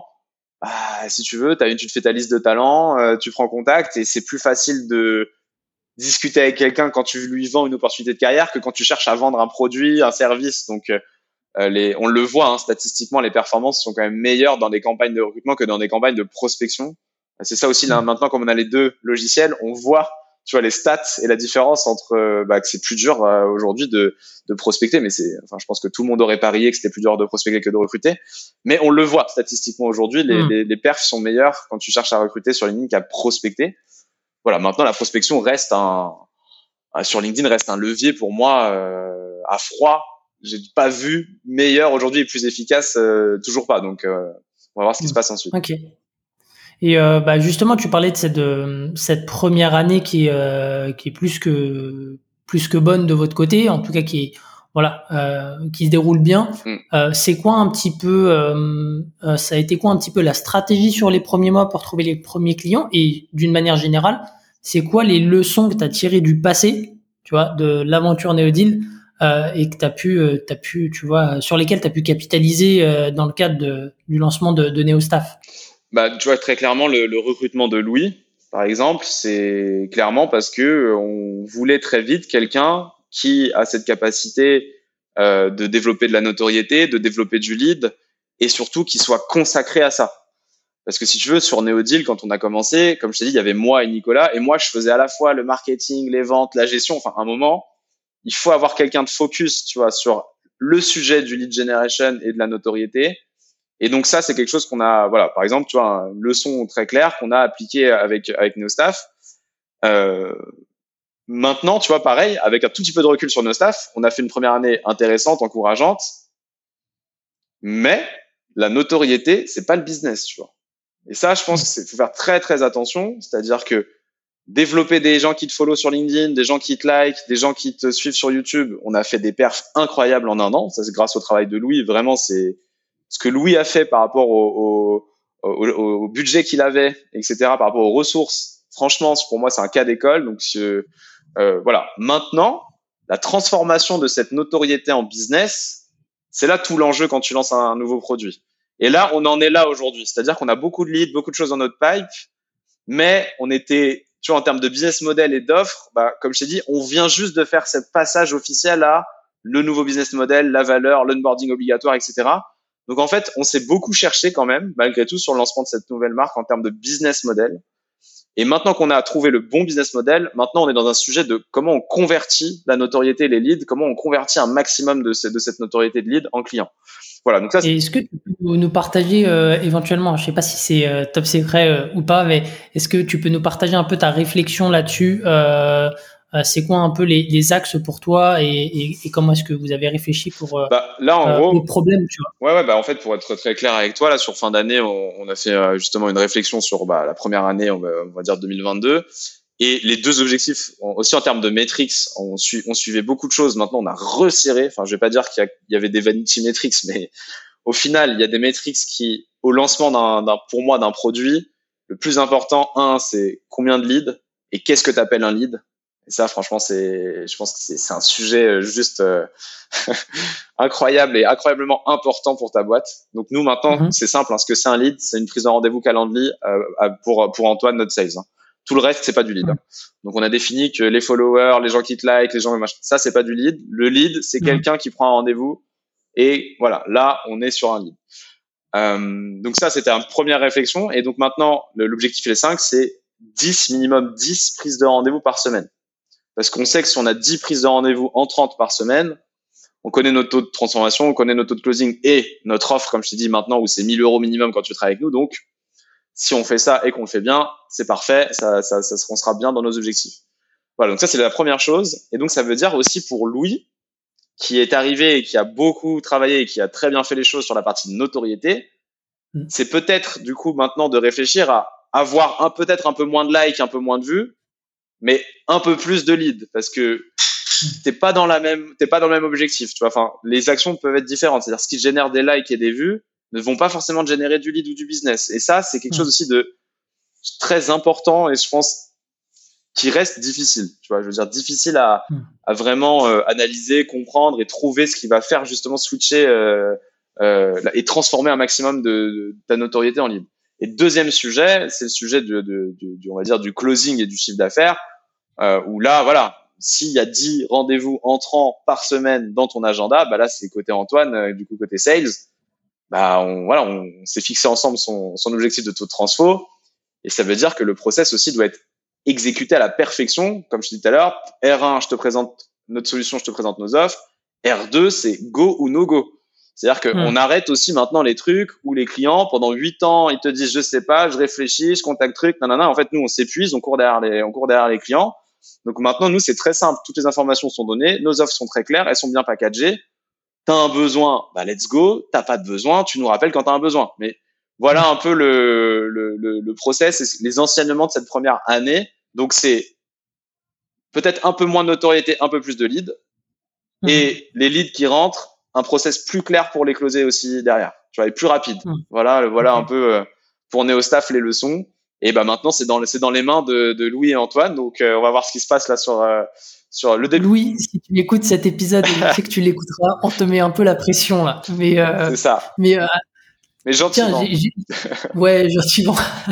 si tu veux, tu te fais ta liste de talents, tu prends contact et c'est plus facile de discuter avec quelqu'un quand tu lui vends une opportunité de carrière que quand tu cherches à vendre un produit, un service. Donc, on le voit, hein, statistiquement, les performances sont quand même meilleures dans des campagnes de recrutement que dans des campagnes de prospection. C'est ça aussi, là, maintenant, comme on a les deux logiciels, on voit, tu vois, les stats et la différence entre que c'est plus dur aujourd'hui de prospecter, mais je pense que tout le monde aurait parié que c'était plus dur de prospecter que de recruter, mais on le voit statistiquement aujourd'hui, les perfs sont meilleurs quand tu cherches à recruter sur LinkedIn qu'à prospecter. Voilà, maintenant la prospection reste sur LinkedIn reste un levier pour moi à froid. J'ai pas vu meilleur aujourd'hui et plus efficace, toujours pas. Donc on va voir ce qui se passe ensuite. Ok. Et justement, tu parlais de cette première année qui est plus que bonne de votre côté, en tout cas qui se déroule bien. C'est quoi un petit peu ça a été quoi un petit peu la stratégie sur les premiers mois pour trouver les premiers clients, et d'une manière générale, c'est quoi les leçons que tu as tirées du passé, tu vois, de l'aventure NeoDeal, et que t'as pu, tu vois, sur lesquels tu as pu capitaliser dans le cadre du lancement de NeoStaff? Tu vois, très clairement, le recrutement de Louis, par exemple, c'est clairement parce que on voulait très vite quelqu'un qui a cette capacité de développer de la notoriété, de développer du lead, et surtout qui soit consacré à ça. Parce que si tu veux, sur NeoDeal, quand on a commencé, comme je t'ai dit, il y avait moi et Nicolas, et moi, je faisais à la fois le marketing, les ventes, la gestion. Enfin, à un moment, il faut avoir quelqu'un de focus, tu vois, sur le sujet du lead generation et de la notoriété. Et donc ça, c'est quelque chose qu'on a, voilà, par exemple, tu vois, une leçon très claire qu'on a appliquée avec NeoStaff. Maintenant, tu vois, pareil, avec un tout petit peu de recul sur NeoStaff, on a fait une première année intéressante, encourageante, mais la notoriété, c'est pas le business, tu vois. Et ça, je pense qu'il faut faire très, très attention. C'est-à-dire que développer des gens qui te follow sur LinkedIn, des gens qui te like, des gens qui te suivent sur YouTube, on a fait des perfs incroyables en un an. Ça, c'est grâce au travail de Louis. Vraiment, c'est ce que Louis a fait par rapport au budget qu'il avait, etc., par rapport aux ressources. Franchement, pour moi, c'est un cas d'école. Donc, voilà. Maintenant, la transformation de cette notoriété en business, c'est là tout l'enjeu quand tu lances un nouveau produit. Et là, on en est là aujourd'hui. C'est-à-dire qu'on a beaucoup de leads, beaucoup de choses dans notre pipe, mais on était, tu vois, en termes de business model et d'offres, comme je t'ai dit, on vient juste de faire ce passage officiel à le nouveau business model, la valeur, l'onboarding obligatoire, etc. Donc, en fait, on s'est beaucoup cherché quand même, malgré tout, sur le lancement de cette nouvelle marque en termes de business model. Et maintenant qu'on a trouvé le bon business model, maintenant on est dans un sujet de comment on convertit la notoriété et les leads, comment on convertit un maximum de cette notoriété de leads en clients. Voilà, donc ça, et est-ce que tu peux nous partager éventuellement, je sais pas si c'est top secret ou pas, mais est-ce que tu peux nous partager un peu ta réflexion là-dessus? C'est quoi un peu les axes pour toi, et comment est-ce que vous avez réfléchi pour là, en gros, au problème, tu vois? Ouais, en fait, pour être très clair avec toi, là, sur fin d'année, on a fait justement une réflexion sur la première année, on va dire 2022. Et les deux objectifs, aussi en termes de metrics, on suivait beaucoup de choses. Maintenant, on a resserré. Enfin, je vais pas dire qu'il y avait des vanity metrics, mais au final, il y a des metrics qui, au lancement pour moi, d'un produit, le plus important, c'est combien de leads et qu'est-ce que tu appelles un lead. Et ça, franchement, je pense que c'est un sujet juste incroyable et incroyablement important pour ta boîte. Donc nous, maintenant, c'est simple. Ce que c'est un lead, c'est une prise de rendez-vous Calendly pour Antoine, notre sales. Tout le reste, c'est pas du lead. Donc on a défini que les followers, les gens qui te like, les gens ça, c'est pas du lead. Le lead, c'est quelqu'un qui prend un rendez-vous. Et voilà, là, on est sur un lead. Donc ça, c'était une première réflexion. Et donc maintenant, l'objectif, les 5, c'est minimum 10 prises de rendez-vous par semaine. Parce qu'on sait que si on a 10 prises de rendez-vous entrantes par semaine, on connaît notre taux de transformation, on connaît notre taux de closing et notre offre, comme je t'ai dit maintenant, où c'est 1 000 euros minimum quand tu travailles avec nous. Donc, si on fait ça et qu'on le fait bien, c'est parfait, on sera bien dans nos objectifs. Voilà, donc ça, c'est la première chose. Et donc, ça veut dire aussi pour Louis, qui est arrivé et qui a beaucoup travaillé et qui a très bien fait les choses sur la partie de notoriété, c'est peut-être du coup maintenant de réfléchir à avoir peut-être un peu moins de likes, un peu moins de vues, mais un peu plus de leads, parce que t'es pas dans le même objectif, tu vois. Enfin, les actions peuvent être différentes. C'est-à-dire, ce qui génère des likes et des vues ne vont pas forcément générer du lead ou du business. Et ça, c'est quelque chose aussi de très important et je pense qui reste difficile, tu vois. Je veux dire, difficile à vraiment analyser, comprendre et trouver ce qui va faire justement switcher et transformer un maximum de ta notoriété en lead. Et deuxième sujet, c'est le sujet on va dire, du closing et du chiffre d'affaires, où là, voilà, s'il y a 10 rendez-vous entrants par semaine dans ton agenda, bah là, c'est côté Antoine, du coup, côté sales, bah, on s'est fixé ensemble son objectif de taux de transfo. Et ça veut dire que le process aussi doit être exécuté à la perfection. Comme je disais tout à l'heure, R1, je te présente notre solution, je te présente nos offres. R2, c'est go ou no go. C'est-à-dire qu'on arrête aussi maintenant les trucs où les clients, pendant 8 ans, ils te disent, je sais pas, je réfléchis, je contacte truc, nanana. En fait, nous, on s'épuise, on court derrière les clients. Donc maintenant, nous, c'est très simple. Toutes les informations sont données. Nos offres sont très claires. Elles sont bien packagées. T'as un besoin, bah, let's go. T'as pas de besoin, tu nous rappelles quand t'as un besoin. Mais voilà un peu le process et les enseignements de cette première année. Donc, c'est peut-être un peu moins de notoriété, un peu plus de leads. Et les leads qui rentrent, un process plus clair pour les closer aussi derrière, tu vois, et plus rapide. Voilà un peu pour Neostaff les leçons. Et bah maintenant c'est dans les mains de Louis et Antoine. Donc on va voir ce qui se passe là sur le début. Louis, si tu écoutes cet épisode, je sais que tu l'écouteras. On te met un peu la pression là, mais c'est ça. Mais gentiment. Ouais, gentiment.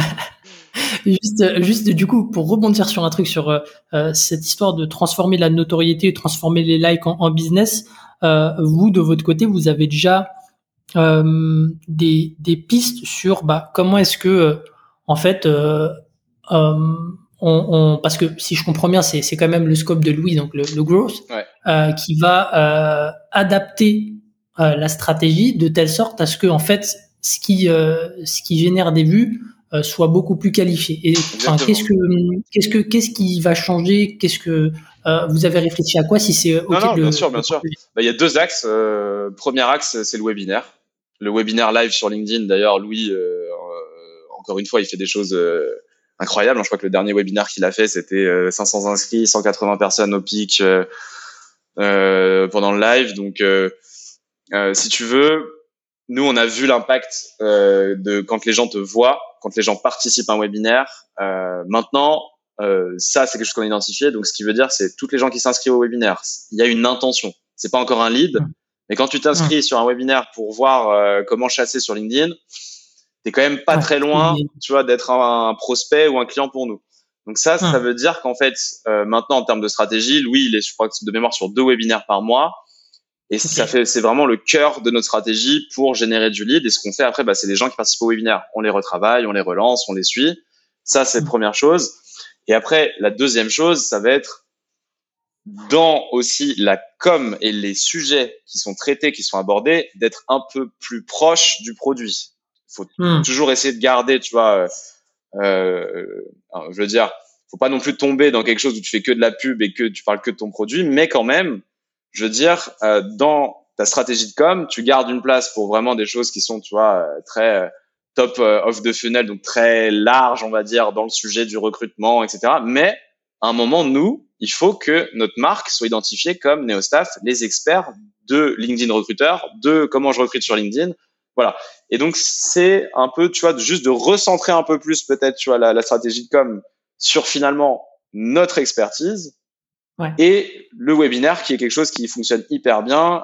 Juste du coup, pour rebondir sur un truc sur cette histoire de transformer la notoriété, transformer les likes en business. Vous, de votre côté, vous avez déjà des pistes sur comment est-ce que en fait parce que si je comprends bien, c'est quand même le scope de Louis, donc le growth, qui va adapter la stratégie de telle sorte à ce que en fait ce qui génère des vues soit beaucoup plus qualifié. Et qu'est-ce qui va changer? Qu'est-ce que vous avez réfléchi à quoi si c'est bien sûr. Il y a deux axes. Premier axe, c'est le webinaire. Le webinaire live sur LinkedIn. D'ailleurs, Louis, encore une fois, il fait des choses incroyables. Je crois que le dernier webinaire qu'il a fait, c'était 500 inscrits, 180 personnes au pic pendant le live. Donc, si tu veux, nous, on a vu l'impact de quand les gens te voient, quand les gens participent à un webinaire. Maintenant, ça, c'est quelque chose qu'on a identifié. Donc, ce qui veut dire, c'est toutes les gens qui s'inscrivent au webinaire, il y a une intention. C'est pas encore un lead, mais quand tu t'inscris sur un webinaire pour voir comment chasser sur LinkedIn, t'es quand même pas très loin, tu vois, d'être un prospect ou un client pour nous. Donc ça veut dire qu'en fait, maintenant, en termes de stratégie, Louis, il est, je crois, de mémoire sur 2 webinaires par mois. Et c'est vraiment le cœur de notre stratégie pour générer du lead. Et ce qu'on fait après, c'est les gens qui participent au webinaire. On les retravaille, on les relance, on les suit. Ça, c'est la première chose. Et après, la deuxième chose, ça va être dans aussi la com et les sujets qui sont traités, qui sont abordés, d'être un peu plus proche du produit. Il faut toujours essayer de garder, tu vois, je veux dire, faut pas non plus tomber dans quelque chose où tu fais que de la pub et que tu parles que de ton produit, mais quand même, je veux dire, dans ta stratégie de com, tu gardes une place pour vraiment des choses qui sont, tu vois, très top of the funnel, donc très large, on va dire, dans le sujet du recrutement, etc. Mais à un moment, nous, il faut que notre marque soit identifiée comme Neostaff, les experts de LinkedIn recruteur, de comment je recrute sur LinkedIn. Voilà. Et donc, c'est un peu, tu vois, juste de recentrer un peu plus peut-être, tu vois, la stratégie de com sur finalement notre expertise. Ouais. Et le webinaire qui est quelque chose qui fonctionne hyper bien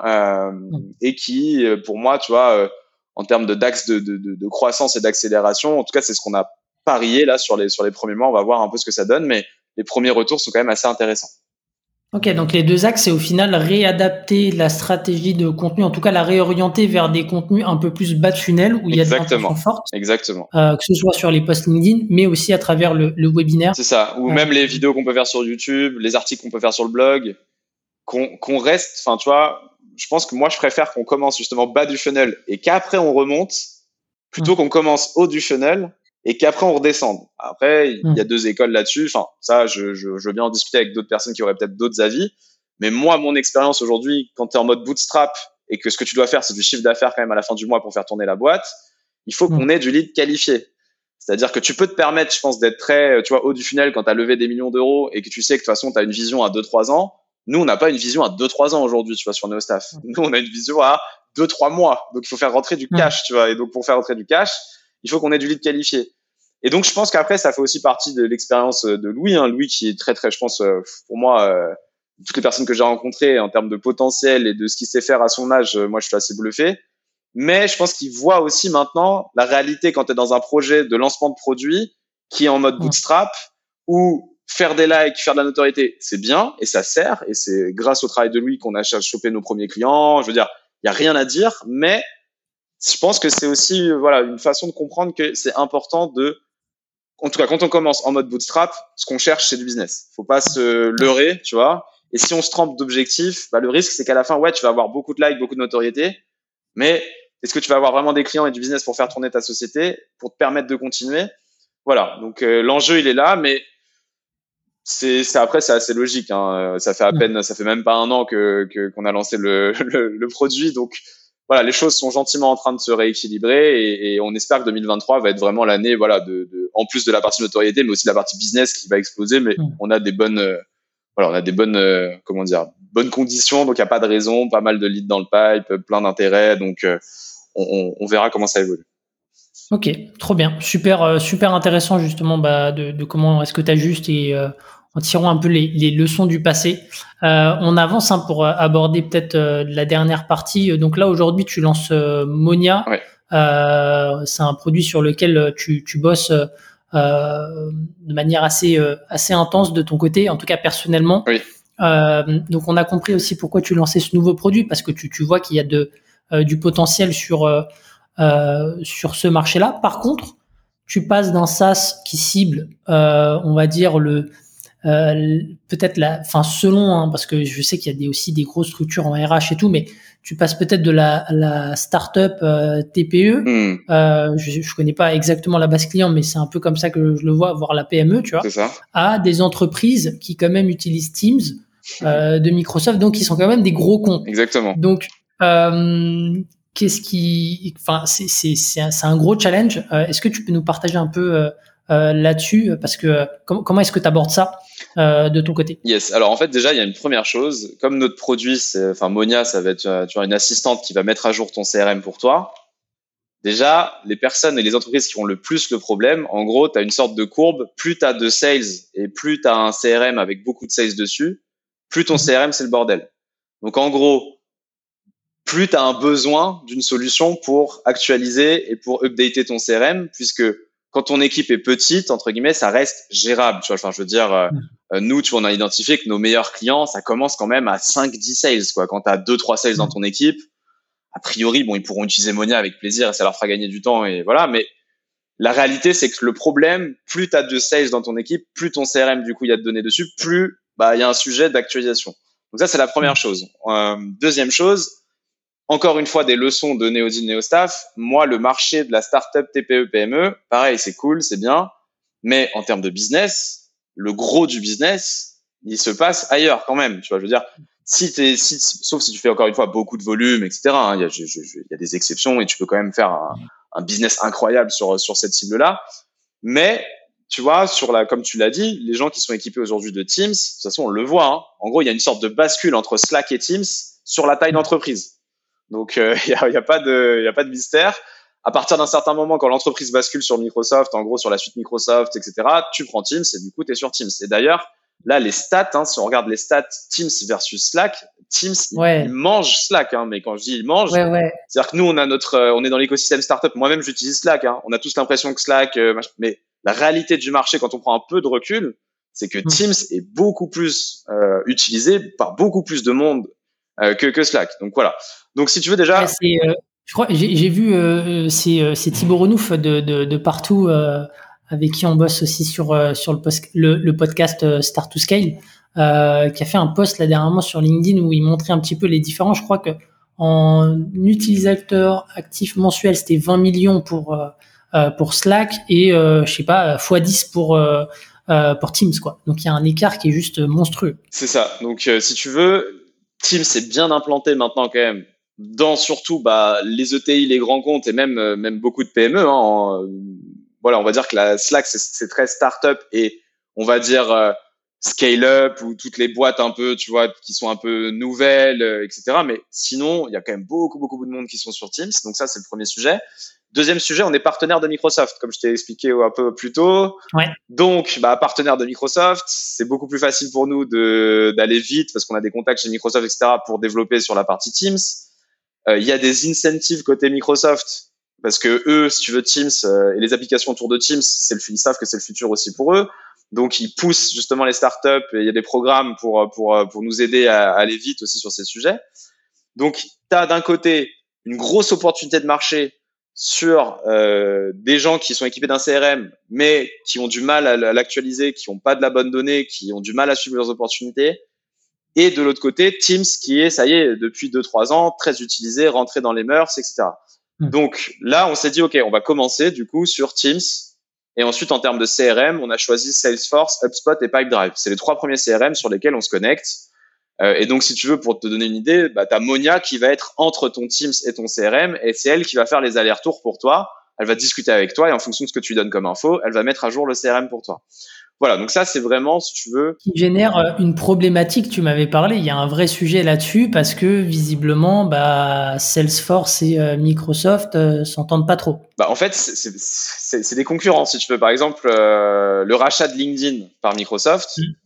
et qui, pour moi, tu vois, en termes d'axe de croissance et d'accélération, en tout cas, c'est ce qu'on a parié là sur les premiers mois. On va voir un peu ce que ça donne, mais les premiers retours sont quand même assez intéressants. Ok, donc les deux axes, c'est au final réadapter la stratégie de contenu, en tout cas la réorienter vers des contenus un peu plus bas de funnel où il y a de l'intention forte. Exactement. Que ce soit sur les posts LinkedIn, mais aussi à travers le webinaire. C'est ça. Ou même les vidéos qu'on peut faire sur YouTube, les articles qu'on peut faire sur le blog, qu'on reste, enfin, tu vois, je pense que moi, je préfère qu'on commence justement bas du funnel et qu'après on remonte plutôt qu'on commence haut du funnel et qu'après on redescende. Après, il y a deux écoles là-dessus. Enfin, ça, je veux bien en discuter avec d'autres personnes qui auraient peut-être d'autres avis. Mais moi, mon expérience aujourd'hui, quand tu es en mode bootstrap et que ce que tu dois faire, c'est du chiffre d'affaires quand même à la fin du mois pour faire tourner la boîte, il faut qu'on ait du lead qualifié. C'est-à-dire que tu peux te permettre, je pense, d'être très, tu vois, haut du funnel quand tu as levé des millions d'euros et que tu sais que de toute façon, tu as une vision à 2-3 ans. Nous, on n'a pas une vision à 2-3 ans aujourd'hui, tu vois, sur Neostaff. Nous, on a une vision à 2-3 mois. Donc, il faut faire rentrer du cash, tu vois. Et donc, pour faire rentrer du cash, il faut qu'on ait du lead qualifié. Et donc, je pense qu'après, ça fait aussi partie de l'expérience de Louis, hein. Louis qui est très, très, je pense, pour moi, toutes les personnes que j'ai rencontrées en termes de potentiel et de ce qu'il sait faire à son âge, moi, je suis assez bluffé. Mais je pense qu'il voit aussi maintenant la réalité quand tu es dans un projet de lancement de produit qui est en mode bootstrap où faire des likes, faire de la notoriété, c'est bien et ça sert. Et c'est grâce au travail de Louis qu'on a chopé nos premiers clients. Je veux dire, il y a rien à dire, mais je pense que c'est aussi voilà une façon de comprendre que c'est important de, en tout cas quand on commence en mode bootstrap, ce qu'on cherche c'est du business. Faut pas se leurrer, tu vois. Et si on se trompe d'objectif, bah, le risque c'est qu'à la fin, ouais, tu vas avoir beaucoup de likes, beaucoup de notoriété, mais est-ce que tu vas avoir vraiment des clients et du business pour faire tourner ta société, pour te permettre de continuer? Voilà. Donc l'enjeu il est là, mais après c'est assez logique. Hein. Ça fait même pas un an qu'on a lancé le produit, donc voilà, les choses sont gentiment en train de se rééquilibrer et on espère que 2023 va être vraiment l'année, voilà, en plus de la partie notoriété, mais aussi de la partie business qui va exploser. Mais on a des bonnes, bonnes conditions, donc il y a pas de raison, pas mal de leads dans le pipe, plein d'intérêts, donc on verra comment ça évolue. Ok, trop bien, super intéressant justement de comment est-ce que tu ajustes et en tirant un peu les leçons du passé. On avance pour aborder peut-être la dernière partie. Donc là aujourd'hui tu lances Monia. Ouais. C'est un produit sur lequel tu bosses de manière assez intense de ton côté, en tout cas personnellement. Oui. Donc on a compris aussi pourquoi tu lançais ce nouveau produit parce que tu vois qu'il y a du potentiel sur ce marché-là. Par contre, tu passes d'un SaaS qui cible, on va dire peut-être selon, hein, parce que je sais qu'il y a aussi des grosses structures en RH et tout, mais tu passes peut-être de la startup TPE. Je connais pas exactement la base client, mais c'est un peu comme ça que je le vois, voire la PME, tu vois, c'est ça. À des entreprises qui quand même utilisent Teams de Microsoft, donc qui sont quand même des gros comptes. Exactement. Donc c'est un gros challenge. Est-ce que tu peux nous partager un peu là-dessus, parce que comment est-ce que tu abordes ça de ton côté? Yes. Alors en fait déjà il y a une première chose, comme notre produit, Monia, ça va être tu vois, une assistante qui va mettre à jour ton CRM pour toi. Déjà, les personnes et les entreprises qui ont le plus le problème, en gros, tu as une sorte de courbe. Plus tu as de sales et plus tu as un CRM avec beaucoup de sales dessus, plus ton CRM c'est le bordel. Donc en gros, plus tu as un besoin d'une solution pour actualiser et pour updater ton CRM, puisque quand ton équipe est petite, entre guillemets, ça reste gérable. Tu vois, enfin, je veux dire, nous, tu vois, on a identifié que nos meilleurs clients, ça commence quand même à 5-10 sales, quoi. Quand tu as 2-3 sales dans ton équipe, a priori, bon, ils pourront utiliser Monia avec plaisir et ça leur fera gagner du temps et voilà. Mais la réalité, c'est que le problème, plus tu as de sales dans ton équipe, plus ton CRM, du coup, il y a de données dessus, plus il y a un sujet d'actualisation. Donc ça, c'est la première chose. Deuxième chose, encore une fois, des leçons de Neodin Neostaff. Moi, le marché de la startup TPE PME, pareil, c'est cool, c'est bien, mais en termes de business, le gros du business, il se passe ailleurs quand même. Tu vois, je veux dire, sauf si tu fais encore une fois beaucoup de volume, etc. Hein, il y a des exceptions et tu peux quand même faire un business incroyable sur cette cible-là. Mais tu vois, comme tu l'as dit, les gens qui sont équipés aujourd'hui de Teams, de toute façon, on le voit. Hein. En gros, il y a une sorte de bascule entre Slack et Teams sur la taille d'entreprise. Donc, il y a pas de mystère. À partir d'un certain moment, quand l'entreprise bascule sur Microsoft, en gros, sur la suite Microsoft, etc., tu prends Teams et du coup, tu es sur Teams. Et d'ailleurs, là, les stats, hein, si on regarde les stats Teams versus Slack, Teams, il mange Slack. Hein, mais quand je dis il mange, c'est-à-dire que nous, on est dans l'écosystème startup. Moi-même, j'utilise Slack. Hein. On a tous l'impression que Slack, mais la réalité du marché, quand on prend un peu de recul, c'est que Teams est beaucoup plus utilisé par beaucoup plus de monde que Slack. Donc voilà. Donc si tu veux déjà, je crois j'ai vu c'est Thibaut Renouf de partout avec qui on bosse aussi sur le podcast Start to Scale qui a fait un post là dernièrement sur LinkedIn où il montrait un petit peu les différences. Je crois que en utilisateur actif mensuel c'était 20 millions pour Slack et je sais pas x10 pour Teams quoi. Donc il y a un écart qui est juste monstrueux. C'est ça. Donc si tu veux, Teams est bien implanté maintenant quand même dans surtout les ETI, les grands comptes et même beaucoup de PME. Hein, voilà, on va dire que la Slack c'est très start-up et on va dire scale-up ou toutes les boîtes un peu, tu vois, qui sont un peu nouvelles, etc. Mais sinon, il y a quand même beaucoup de monde qui sont sur Teams. Donc ça, c'est le premier sujet. Deuxième sujet, on est partenaire de Microsoft, comme je t'ai expliqué un peu plus tôt. Ouais. Donc, partenaire de Microsoft, c'est beaucoup plus facile pour nous d'aller vite parce qu'on a des contacts chez Microsoft, etc. pour développer sur la partie Teams. Il y a des incentives côté Microsoft parce que eux, si tu veux, Teams et les applications autour de Teams, ils savent que c'est le futur aussi pour eux. Donc, ils poussent justement les startups et il y a des programmes pour nous aider à aller vite aussi sur ces sujets. Donc, tu as d'un côté une grosse opportunité de marché sur des gens qui sont équipés d'un CRM, mais qui ont du mal à l'actualiser, qui n'ont pas de la bonne donnée, qui ont du mal à suivre leurs opportunités. Et de l'autre côté, Teams qui est, ça y est, depuis 2-3 ans, très utilisé, rentré dans les mœurs, etc. Donc là, on s'est dit, OK, on va commencer du coup sur Teams. Et ensuite, en termes de CRM, on a choisi Salesforce, HubSpot et Pipedrive. C'est les 3 premiers CRM sur lesquels on se connecte. Et donc, si tu veux, pour te donner une idée, tu as Monia qui va être entre ton Teams et ton CRM et c'est elle qui va faire les allers-retours pour toi. Elle va discuter avec toi et en fonction de ce que tu donnes comme info, elle va mettre à jour le CRM pour toi. Voilà, donc ça, c'est vraiment, si tu veux... Qui génère une problématique, tu m'avais parlé, il y a un vrai sujet là-dessus parce que visiblement, Salesforce et Microsoft s'entendent pas trop. En fait, c'est des concurrents, si tu veux. Par exemple, le rachat de LinkedIn par Microsoft,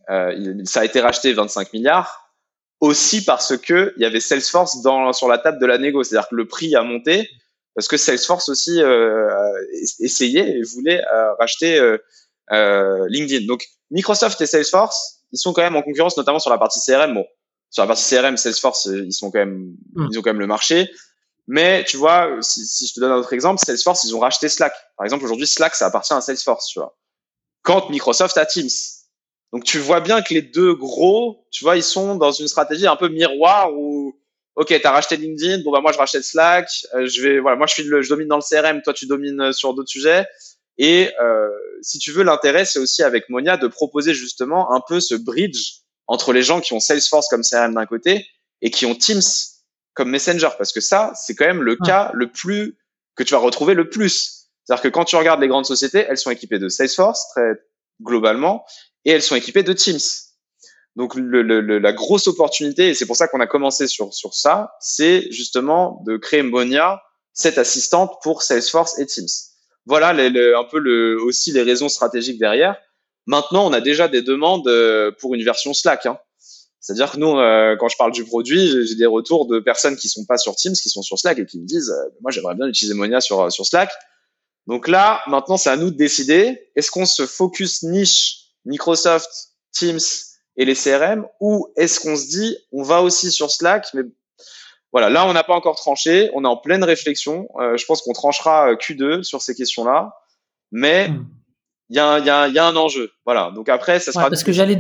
ça a été racheté 25 milliards. Aussi parce que il y avait Salesforce sur la table de la négo, c'est-à-dire que le prix a monté parce que Salesforce aussi essayait et voulait racheter LinkedIn. Donc Microsoft et Salesforce, ils sont quand même en concurrence, notamment sur la partie CRM. Bon, sur la partie CRM, Salesforce, ils ont quand même le marché. Mais tu vois, si je te donne un autre exemple, Salesforce, ils ont racheté Slack. Par exemple, aujourd'hui, Slack, ça appartient à Salesforce, tu vois. Quand Microsoft a Teams. Donc, tu vois bien que les deux gros, tu vois, ils sont dans une stratégie un peu miroir où, OK, t'as racheté LinkedIn, moi, je rachète Slack, moi, je domine dans le CRM, toi, tu domines sur d'autres sujets. Et, si tu veux, l'intérêt, c'est aussi avec Monia de proposer justement un peu ce bridge entre les gens qui ont Salesforce comme CRM d'un côté et qui ont Teams comme Messenger. Parce que ça, c'est quand même le cas que tu vas retrouver le plus. C'est-à-dire que quand tu regardes les grandes sociétés, elles sont équipées de Salesforce, très globalement, et elles sont équipées de Teams. Donc la grosse opportunité, et c'est pour ça qu'on a commencé sur ça, c'est justement de créer Monia, cette assistante pour Salesforce et Teams. Voilà un peu aussi les raisons stratégiques derrière. Maintenant, on a déjà des demandes pour une version Slack. Hein. C'est-à-dire que nous, quand je parle du produit, j'ai des retours de personnes qui sont pas sur Teams, qui sont sur Slack et qui me disent moi, j'aimerais bien utiliser Monia sur Slack. Donc là, maintenant, c'est à nous de décider. Est-ce qu'on se focus niche Microsoft, Teams et les CRM ou est-ce qu'on se dit on va aussi sur Slack? Mais voilà, là, on n'a pas encore tranché. On est en pleine réflexion. Je pense qu'on tranchera Q2 sur ces questions-là. Mais il y a un enjeu. Voilà. Donc après, ça sera... parce que j'allais te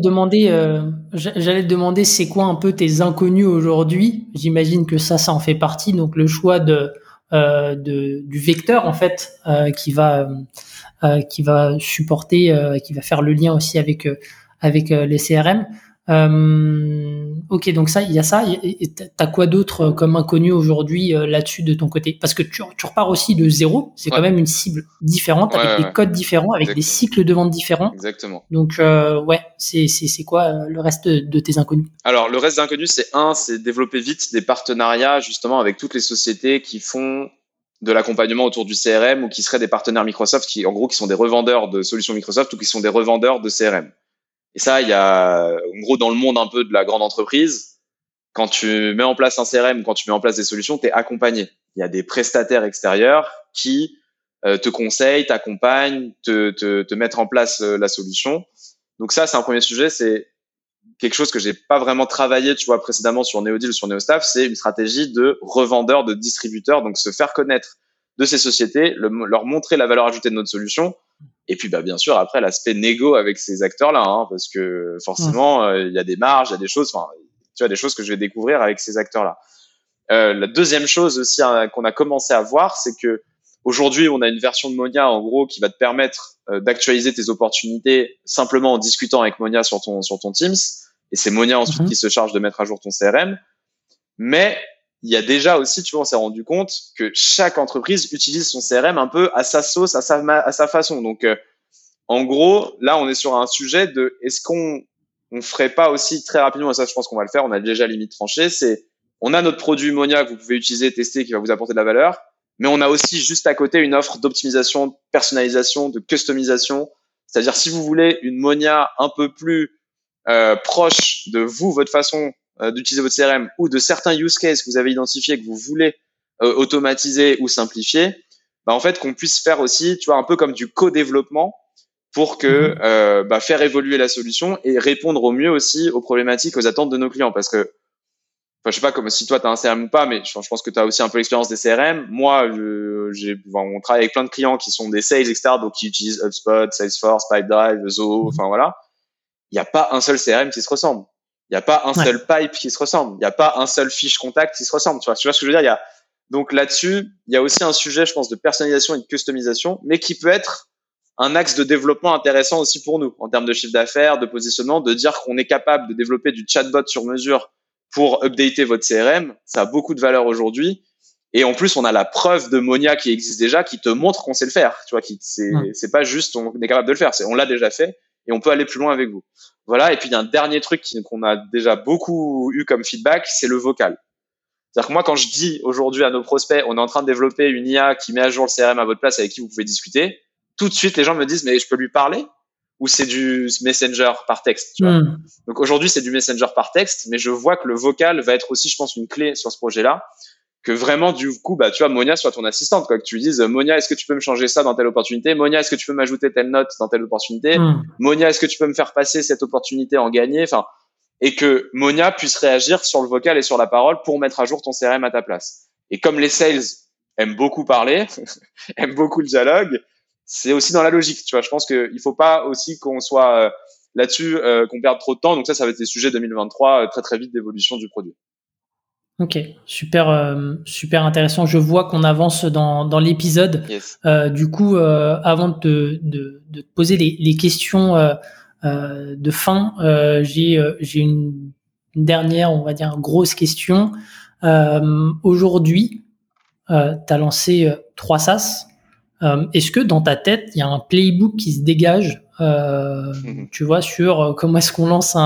demander c'est quoi un peu tes inconnus aujourd'hui. J'imagine que ça en fait partie. Donc le choix du vecteur en fait qui va supporter, qui va faire le lien aussi avec les CRM. Ok, donc ça, il y a ça. Et t'as quoi d'autre comme inconnu aujourd'hui là-dessus de ton côté? Parce que tu repars aussi de zéro. C'est quand même une cible différente, avec des codes différents, avec des cycles de vente différents. Exactement. Donc ouais, c'est quoi le reste de tes inconnus? Alors le reste d'inconnus, c'est développer vite des partenariats justement avec toutes les sociétés qui font de l'accompagnement autour du CRM ou qui seraient des partenaires Microsoft, qui en gros qui sont des revendeurs de solutions Microsoft ou qui sont des revendeurs de CRM. Et ça, il y a en gros dans le monde un peu de la grande entreprise, quand tu mets en place un CRM, quand tu mets en place des solutions, tu es accompagné. Il y a des prestataires extérieurs qui te conseillent, t'accompagnent, te mettre en place la solution. Donc ça, c'est un premier sujet, c'est quelque chose que j'ai pas vraiment travaillé, tu vois, précédemment sur Neodeal ou sur Neostaff, c'est une stratégie de revendeur, de distributeur, donc se faire connaître de ces sociétés, leur montrer la valeur ajoutée de notre solution. Et puis, bah, bien sûr, après, l'aspect négo avec ces acteurs-là, hein, parce que forcément, il y a des marges, il y a des choses, enfin, tu vois, des choses que je vais découvrir avec ces acteurs-là. La deuxième chose aussi qu'on a commencé à voir, c'est que aujourd'hui, on a une version de Monia, en gros, qui va te permettre d'actualiser tes opportunités simplement en discutant avec Monia sur ton Teams. Et c'est Monia ensuite qui se charge de mettre à jour ton CRM. Mais il y a déjà aussi, tu vois, on s'est rendu compte que chaque entreprise utilise son CRM un peu à sa sauce, à sa façon. Donc, en gros, là, on est sur un sujet de est-ce qu'on ferait pas aussi très rapidement, et ça, je pense qu'on va le faire, on a déjà limite tranché, c'est on a notre produit Monia que vous pouvez utiliser, tester, qui va vous apporter de la valeur, mais on a aussi juste à côté une offre d'optimisation, de personnalisation, de customisation. C'est-à-dire, si vous voulez une Monia un peu plus proche de vous, votre façon d'utiliser votre CRM ou de certains use cases que vous avez identifiés que vous voulez automatiser ou simplifier, bah, en fait, qu'on puisse faire aussi, tu vois, un peu comme du co-développement pour que faire évoluer la solution et répondre au mieux aussi aux problématiques, aux attentes de nos clients. Parce que, enfin, je sais pas comme si toi tu as un CRM ou pas, mais je pense que tu as aussi un peu l'expérience des CRM. Moi, on travaille avec plein de clients qui sont des sales, etc., donc qui utilisent HubSpot, Salesforce, Pipedrive, Zoho, enfin voilà. Il n'y a pas un seul CRM qui se ressemble. Il n'y a pas un seul pipe qui se ressemble. Il n'y a pas un seul fiche contact qui se ressemble. Tu vois ce que je veux dire? Donc là-dessus, il y a aussi un sujet, je pense, de personnalisation et de customisation, mais qui peut être un axe de développement intéressant aussi pour nous, en termes de chiffre d'affaires, de positionnement, de dire qu'on est capable de développer du chatbot sur mesure pour updater votre CRM. Ça a beaucoup de valeur aujourd'hui. Et en plus, on a la preuve de Monia qui existe déjà, qui te montre qu'on sait le faire. Tu vois, c'est pas juste on est capable de le faire, on l'a déjà fait et on peut aller plus loin avec vous. Voilà. Et puis, il y a un dernier truc qu'on a déjà beaucoup eu comme feedback, c'est le vocal. C'est-à-dire que moi, quand je dis aujourd'hui à nos prospects, on est en train de développer une IA qui met à jour le CRM à votre place avec qui vous pouvez discuter, tout de suite, les gens me disent, mais je peux lui parler? Ou c'est du Messenger par texte, tu vois. Donc aujourd'hui, c'est du Messenger par texte, mais je vois que le vocal va être aussi, je pense, une clé sur ce projet-là, que vraiment, du coup, bah, tu vois, Monia soit ton assistante, quoi, que tu lui dises, Monia, est-ce que tu peux me changer ça dans telle opportunité? Monia, est-ce que tu peux m'ajouter telle note dans telle opportunité? Monia, est-ce que tu peux me faire passer cette opportunité en gagné? Enfin, et que Monia puisse réagir sur le vocal et sur la parole pour mettre à jour ton CRM à ta place. Et comme les sales aiment beaucoup parler, aiment beaucoup le dialogue, c'est aussi dans la logique, tu vois. Je pense qu'il faut pas aussi qu'on soit là-dessus, qu'on perde trop de temps. Donc ça va être des sujets 2023 très très vite d'évolution du produit. Ok, super, super intéressant. Je vois qu'on avance dans l'épisode. Yes. Du coup, avant de te poser les questions de fin, j'ai une dernière, on va dire, grosse question. Aujourd'hui, tu as lancé 3 SaaS. Est-ce que dans ta tête, il y a un playbook qui se dégage, tu vois, sur comment est-ce qu'on lance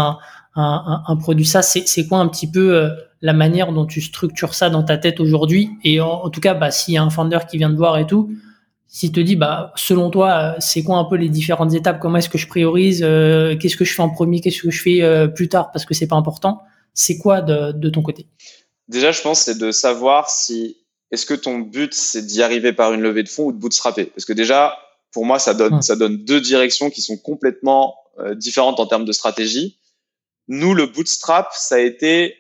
un produit SaaS? C'est quoi un petit peu la manière dont tu structures ça dans ta tête aujourd'hui? Et en tout cas, bah, s'il y a un founder qui vient te voir et tout, s'il te dit, bah, selon toi, c'est quoi un peu les différentes étapes? Comment est-ce que je priorise? Qu'est-ce que je fais en premier? Qu'est-ce que je fais plus tard parce que c'est pas important? C'est quoi de ton côté? Déjà, je pense, c'est de savoir si est-ce que ton but c'est d'y arriver par une levée de fonds ou de bootstrapper. Parce que déjà, pour moi, ça donne deux directions qui sont complètement différentes en termes de stratégie. Nous, le bootstrap, ça a été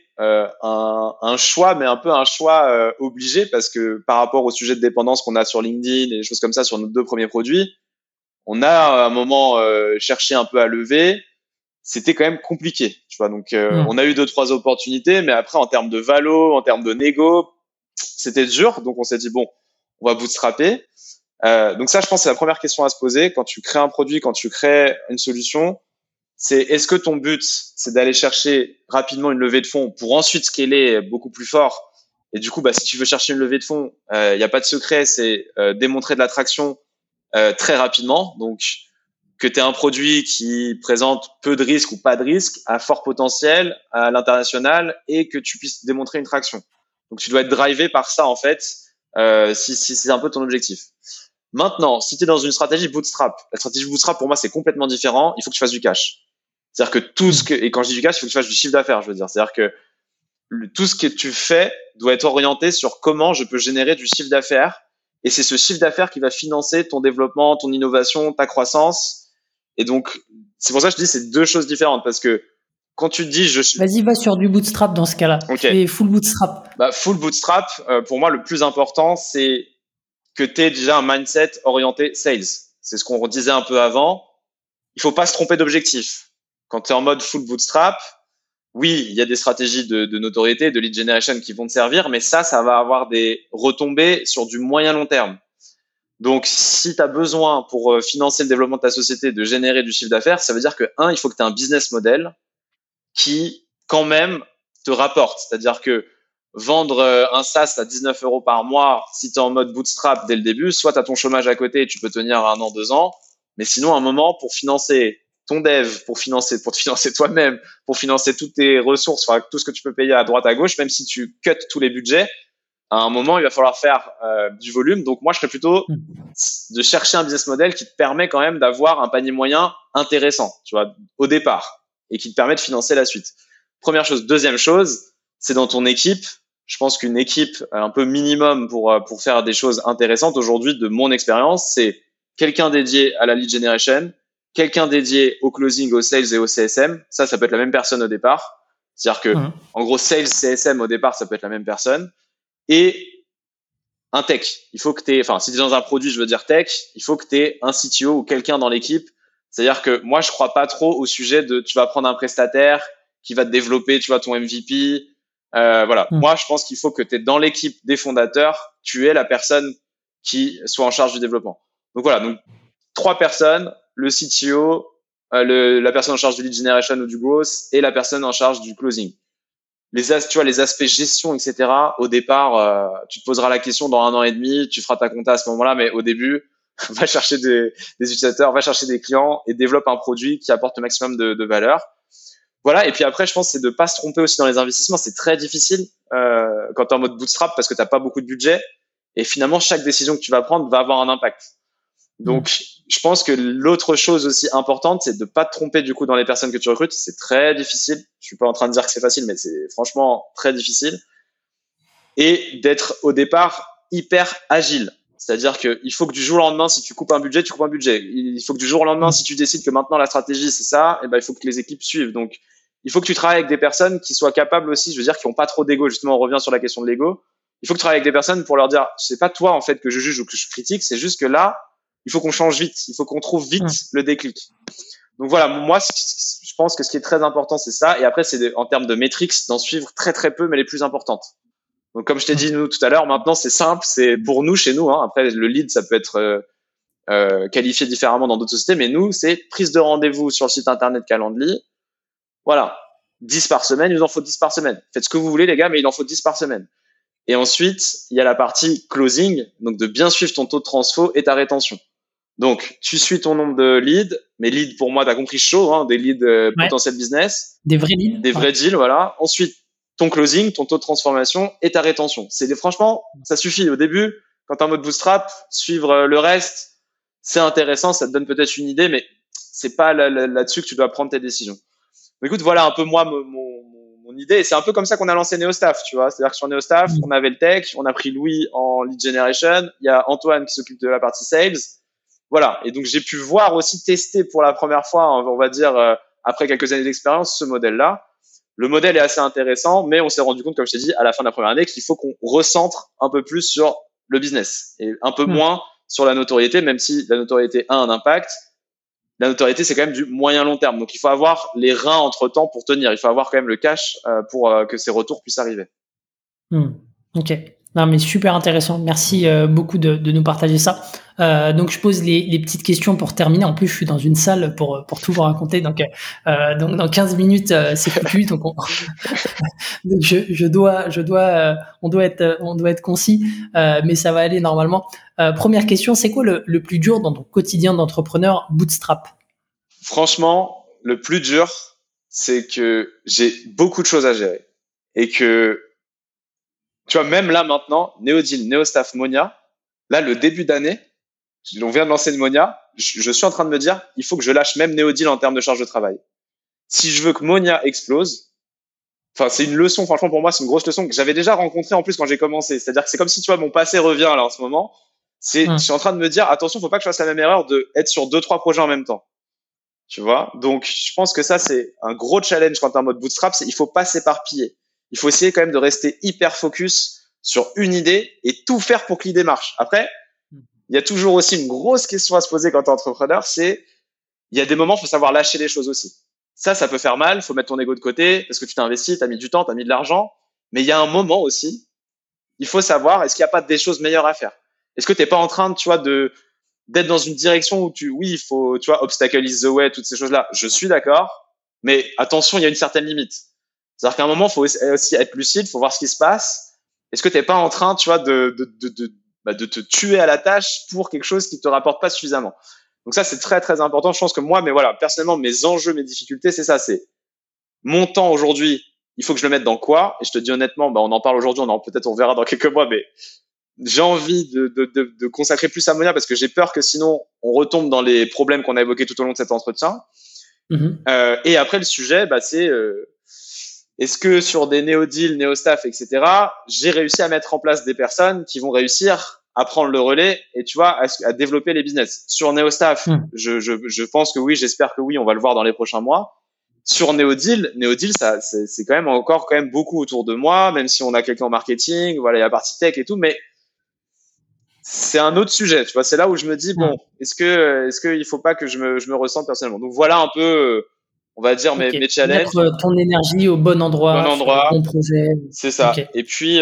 un choix, mais un peu un choix obligé parce que par rapport au sujet de dépendance qu'on a sur LinkedIn et des choses comme ça sur nos 2 premiers produits, on a à un moment cherché un peu à lever. C'était quand même compliqué, tu vois. Donc, on a eu 2-3 opportunités, mais après, en termes de valo, en termes de négo, c'était dur. Donc, on s'est dit, bon, on va bootstrapper. Donc ça, je pense, c'est la première question à se poser. Quand tu crées un produit, quand tu crées une solution, c'est est-ce que ton but, c'est d'aller chercher rapidement une levée de fonds pour ensuite scaler beaucoup plus fort. Et du coup, si tu veux chercher une levée de fonds, il n'y a pas de secret, c'est démontrer de l'attraction très rapidement. Donc, que tu aies un produit qui présente peu de risques ou pas de risques, à fort potentiel à l'international, et que tu puisses démontrer une traction. Donc, tu dois être drivé par ça, en fait, si c'est un peu ton objectif. Maintenant, si tu es dans une stratégie bootstrap, la stratégie bootstrap, pour moi, c'est complètement différent. Il faut que tu fasses du cash. C'est-à-dire que et quand je dis du cash, il faut que tu fasses du chiffre d'affaires, je veux dire. C'est-à-dire que tout ce que tu fais doit être orienté sur comment je peux générer du chiffre d'affaires. Et c'est ce chiffre d'affaires qui va financer ton développement, ton innovation, ta croissance. Et donc, c'est pour ça que je dis c'est deux choses différentes, parce que quand tu te dis Vas-y, va sur du bootstrap dans ce cas-là. Okay. Fais full bootstrap. Full bootstrap, pour moi, le plus important, c'est que tu aies déjà un mindset orienté sales. C'est ce qu'on disait un peu avant. Il faut pas se tromper d'objectif. Quand tu es en mode full bootstrap, oui, il y a des stratégies de notoriété, de lead generation qui vont te servir, mais ça va avoir des retombées sur du moyen long terme. Donc, si tu as besoin pour financer le développement de ta société de générer du chiffre d'affaires, ça veut dire que, il faut que tu aies un business model qui, quand même, te rapporte. C'est-à-dire que vendre un SaaS à 19 € par mois, si tu es en mode bootstrap dès le début, soit tu as ton chômage à côté et tu peux tenir 1 an, 2 ans, mais sinon, à un moment, pour financer ton dev, pour te financer toi-même, pour financer toutes tes ressources, tout ce que tu peux payer à droite à gauche, même si tu cuts tous les budgets, à un moment, il va falloir faire du volume. Donc, moi, je serais plutôt de chercher un business model qui te permet quand même d'avoir un panier moyen intéressant, tu vois, au départ, et qui te permet de financer la suite. Première chose. Deuxième chose, c'est dans ton équipe. Je pense qu'une équipe un peu minimum pour faire des choses intéressantes aujourd'hui, de mon expérience, c'est quelqu'un dédié à la lead generation, quelqu'un dédié au closing, au sales et au CSM. Ça peut être la même personne au départ. C'est-à-dire que, en gros, sales, CSM au départ, ça peut être la même personne. Et un tech. Il faut que si tu es dans un produit, je veux dire tech, il faut que tu aies un CTO ou quelqu'un dans l'équipe. C'est-à-dire que moi, je crois pas trop au sujet de tu vas prendre un prestataire qui va te développer, tu vois, ton MVP. Moi, je pense qu'il faut que tu es dans l'équipe des fondateurs, tu es la personne qui soit en charge du développement. Donc voilà, donc 3 personnes, le CTO, la personne en charge du lead generation ou du growth et la personne en charge du closing. Les aspects gestion, etc. Au départ, tu te poseras la question dans 1 an et demi, tu feras ta compta à ce moment-là, mais au début, va chercher des utilisateurs, va chercher des clients et développe un produit qui apporte le maximum de valeur. Voilà. Et puis après, je pense c'est de pas se tromper aussi dans les investissements. C'est très difficile quand tu es en mode bootstrap parce que t'as pas beaucoup de budget et finalement chaque décision que tu vas prendre va avoir un impact. Donc, je pense que l'autre chose aussi importante, c'est de pas te tromper du coup dans les personnes que tu recrutes. C'est très difficile. Je suis pas en train de dire que c'est facile, mais c'est franchement très difficile. Et d'être au départ hyper agile. C'est-à-dire qu'il faut que du jour au lendemain, si tu coupes un budget, tu coupes un budget. Il faut que du jour au lendemain, si tu décides que maintenant la stratégie c'est ça, il faut que les équipes suivent. Donc, il faut que tu travailles avec des personnes qui soient capables aussi, je veux dire, qui ont pas trop d'ego. Justement, on revient sur la question de l'ego. Il faut que tu travailles avec des personnes pour leur dire, c'est pas toi en fait que je juge ou que je critique, c'est juste que là, il faut qu'on change vite, il faut qu'on trouve vite le déclic. Donc voilà, moi, je pense que ce qui est très important, c'est ça. Et après, c'est en termes de métriques, d'en suivre très très peu, mais les plus importantes. Donc comme je t'ai dit nous tout à l'heure, maintenant c'est simple, c'est pour nous chez nous. Après le lead, ça peut être qualifié différemment dans d'autres sociétés, mais nous c'est prise de rendez-vous sur le site internet Calendly. Voilà, 10 par semaine, il nous en faut 10 par semaine. Faites ce que vous voulez les gars, mais il en faut 10 par semaine. Et ensuite, il y a la partie closing, donc de bien suivre ton taux de transfo et ta rétention. Donc, tu suis ton nombre de leads, mais leads pour moi, t'as compris chaud, des leads potentiel business. Des vrais leads. Des vrais deals, voilà. Ensuite, ton closing, ton taux de transformation et ta rétention. Franchement, ça suffit. Au début, quand t'es en mode bootstrap, suivre le reste, c'est intéressant, ça te donne peut-être une idée, mais c'est pas là-dessus que tu dois prendre tes décisions. Donc, écoute, voilà un peu moi mon idée. Et c'est un peu comme ça qu'on a lancé NeoStaff, tu vois. C'est-à-dire que sur NeoStaff, on avait le tech, on a pris Louis en lead generation, il y a Antoine qui s'occupe de la partie sales. Voilà. Et donc, j'ai pu voir aussi tester pour la première fois, on va dire, après quelques années d'expérience, ce modèle-là. Le modèle est assez intéressant, mais on s'est rendu compte, comme je t'ai dit, à la fin de la première année, qu'il faut qu'on recentre un peu plus sur le business et un peu moins sur la notoriété, même si la notoriété a un impact. La notoriété, c'est quand même du moyen long terme. Donc, il faut avoir les reins entre-temps pour tenir. Il faut avoir quand même le cash pour que ces retours puissent arriver. Ok. Non, mais super intéressant. Merci beaucoup de nous partager ça. Donc, je pose les petites questions pour terminer. En plus, je suis dans une salle pour tout vous raconter. Donc dans 15 minutes, c'est foutu. Donc on doit être concis, mais ça va aller normalement. Première question, c'est quoi le plus dur dans ton quotidien d'entrepreneur bootstrap? Franchement, le plus dur, c'est que j'ai beaucoup de choses à gérer et que, tu vois, même là maintenant, Neodeal, Neostaff, Monia, là, le début d'année, on vient de lancer une Monia, je suis en train de me dire, il faut que je lâche même Neodeal en termes de charge de travail. Si je veux que Monia explose, enfin, c'est une leçon, franchement, pour moi, c'est une grosse leçon que j'avais déjà rencontrée en plus quand j'ai commencé. C'est-à-dire que c'est comme si, tu vois, mon passé revient là en ce moment. Je suis en train de me dire, attention, faut pas que je fasse la même erreur de être sur deux, trois projets en même temps. Tu vois? Donc, je pense que ça, c'est un gros challenge quand t'es en mode bootstrap, c'est il faut pas s'éparpiller. Il faut essayer quand même de rester hyper focus sur une idée et tout faire pour que l'idée marche. Après, il y a toujours aussi une grosse question à se poser quand t'es entrepreneur, c'est il y a des moments, il faut savoir lâcher les choses aussi. Ça peut faire mal, faut mettre ton ego de côté parce que tu t'es investi, t'as mis du temps, t'as mis de l'argent, mais il y a un moment aussi, il faut savoir est-ce qu'il n'y a pas des choses meilleures à faire. Est-ce que t'es pas en train, tu vois, d'être dans une direction où oui, il faut, tu vois, obstacle is the way, toutes ces choses-là. Je suis d'accord, mais attention, il y a une certaine limite. C'est-à-dire qu'à un moment, il faut aussi être lucide, il faut voir ce qui se passe. Est-ce que t'es pas en train, tu vois, de te tuer à la tâche pour quelque chose qui te rapporte pas suffisamment. Donc ça, c'est très, très important. Je pense que moi, mais voilà, personnellement, mes enjeux, mes difficultés, c'est ça, c'est mon temps aujourd'hui, il faut que je le mette dans quoi? Et je te dis honnêtement, on en parle aujourd'hui, peut-être on verra dans quelques mois, mais j'ai envie de consacrer plus à Monia parce que j'ai peur que sinon on retombe dans les problèmes qu'on a évoqués tout au long de cet entretien. Et après le sujet, c'est est-ce que sur des néo-deals, néo-staff, etc., j'ai réussi à mettre en place des personnes qui vont réussir à prendre le relais et tu vois à développer les business. Sur néo-staff, je pense que oui, j'espère que oui, on va le voir dans les prochains mois. Sur Neodeal, ça, c'est quand même beaucoup autour de moi, même si on a quelqu'un en marketing, voilà, il y a la partie tech et tout, mais c'est un autre sujet, tu vois. C'est là où je me dis bon, est-ce que il faut pas que je me ressente personnellement. Donc voilà un peu, on va dire mes challenges. Mettre ton énergie au bon endroit, sur le bon projet. C'est ça. Okay. Et puis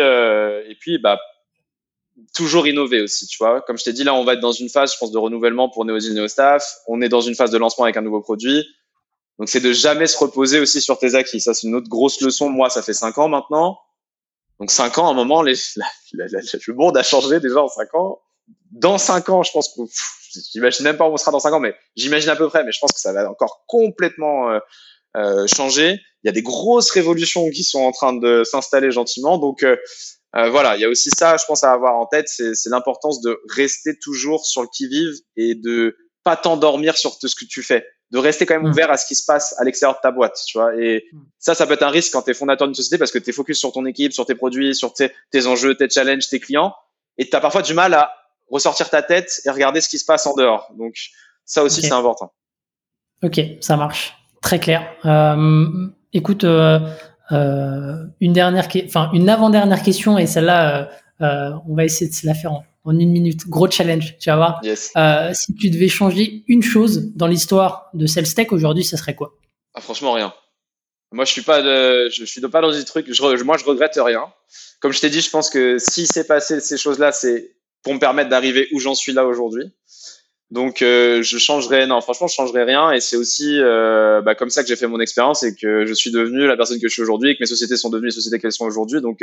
toujours innover aussi, tu vois. Comme je t'ai dit, là, on va être dans une phase, je pense, de renouvellement pour Neodeal, Neostaff. On est dans une phase de lancement avec un nouveau produit. Donc c'est de jamais se reposer aussi sur tes acquis. Ça, c'est une autre grosse leçon. Moi, ça fait 5 ans maintenant. Donc 5 ans, à un moment, le monde a changé déjà en 5 ans. Dans 5 ans, je pense que j'imagine même pas où on sera dans 5 ans, mais j'imagine à peu près. Mais je pense que ça va encore complètement changer. Il y a des grosses révolutions qui sont en train de s'installer gentiment. Donc voilà, il y a aussi ça, je pense, à avoir en tête, c'est l'importance de rester toujours sur le qui-vive et de pas t'endormir sur tout ce que tu fais, de rester quand même ouvert à ce qui se passe à l'extérieur de ta boîte, tu vois. Et ça peut être un risque quand tu es fondateur d'une société parce que tu es focus sur ton équipe, sur tes produits, sur tes enjeux, tes challenges, tes clients, et tu as parfois du mal à ressortir ta tête et regarder ce qui se passe en dehors. Donc ça aussi, c'est important. Ok, ça marche. Très clair. Écoute, une avant-dernière question, et celle-là, on va essayer de se la faire en 1 minute. Gros challenge, tu vas voir. Yes. Si tu devais changer une chose dans l'histoire de SalesTech aujourd'hui, ça serait quoi? Franchement, rien. Moi, je suis pas dans des trucs. Moi, je regrette rien. Comme je t'ai dit, je pense que si c'est passé ces choses-là, c'est pour me permettre d'arriver où j'en suis là aujourd'hui. Donc, franchement, je changerais rien. Et c'est aussi comme ça que j'ai fait mon expérience et que je suis devenu la personne que je suis aujourd'hui et que mes sociétés sont devenues les sociétés qu'elles sont aujourd'hui. Donc,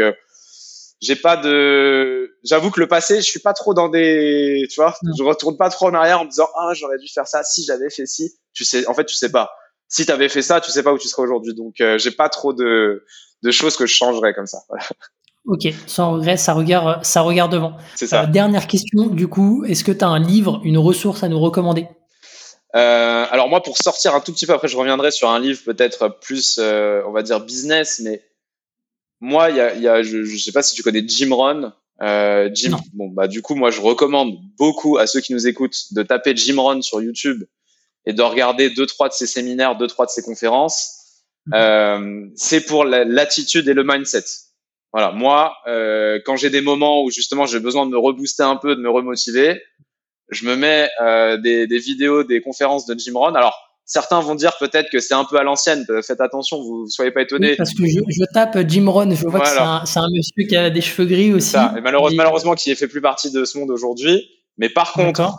j'avoue que le passé, je suis pas trop dans des, tu vois, je retourne pas trop en arrière en me disant, j'aurais dû faire ça, si j'avais fait ci. Tu sais pas. Si t'avais fait ça, tu sais pas où tu serais aujourd'hui. Donc, j'ai pas trop de choses que je changerais comme ça. Voilà. Ok, sans regret, ça regarde devant. C'est ça. Dernière question, du coup, est-ce que tu as un livre, une ressource à nous recommander? Alors moi, pour sortir un tout petit peu, après je reviendrai sur un livre peut-être plus, on va dire business, mais moi, je sais pas si tu connais Jim Rohn. Jim, du coup, moi, je recommande beaucoup à ceux qui nous écoutent de taper Jim Rohn sur YouTube et de regarder 2-3 de ses séminaires, 2-3 de ses conférences. C'est pour l'attitude et le mindset. Voilà, moi, quand j'ai des moments où justement j'ai besoin de me rebooster un peu, de me remotiver, je me mets des vidéos, des conférences de Jim Rohn. Alors, certains vont dire peut-être que c'est un peu à l'ancienne. Faites attention, vous soyez pas étonnés. Oui, parce que je tape Jim Rohn, je vois que c'est un monsieur qui a des cheveux gris aussi. Ça. Et malheureusement, qui ne fait plus partie de ce monde aujourd'hui. Mais par contre,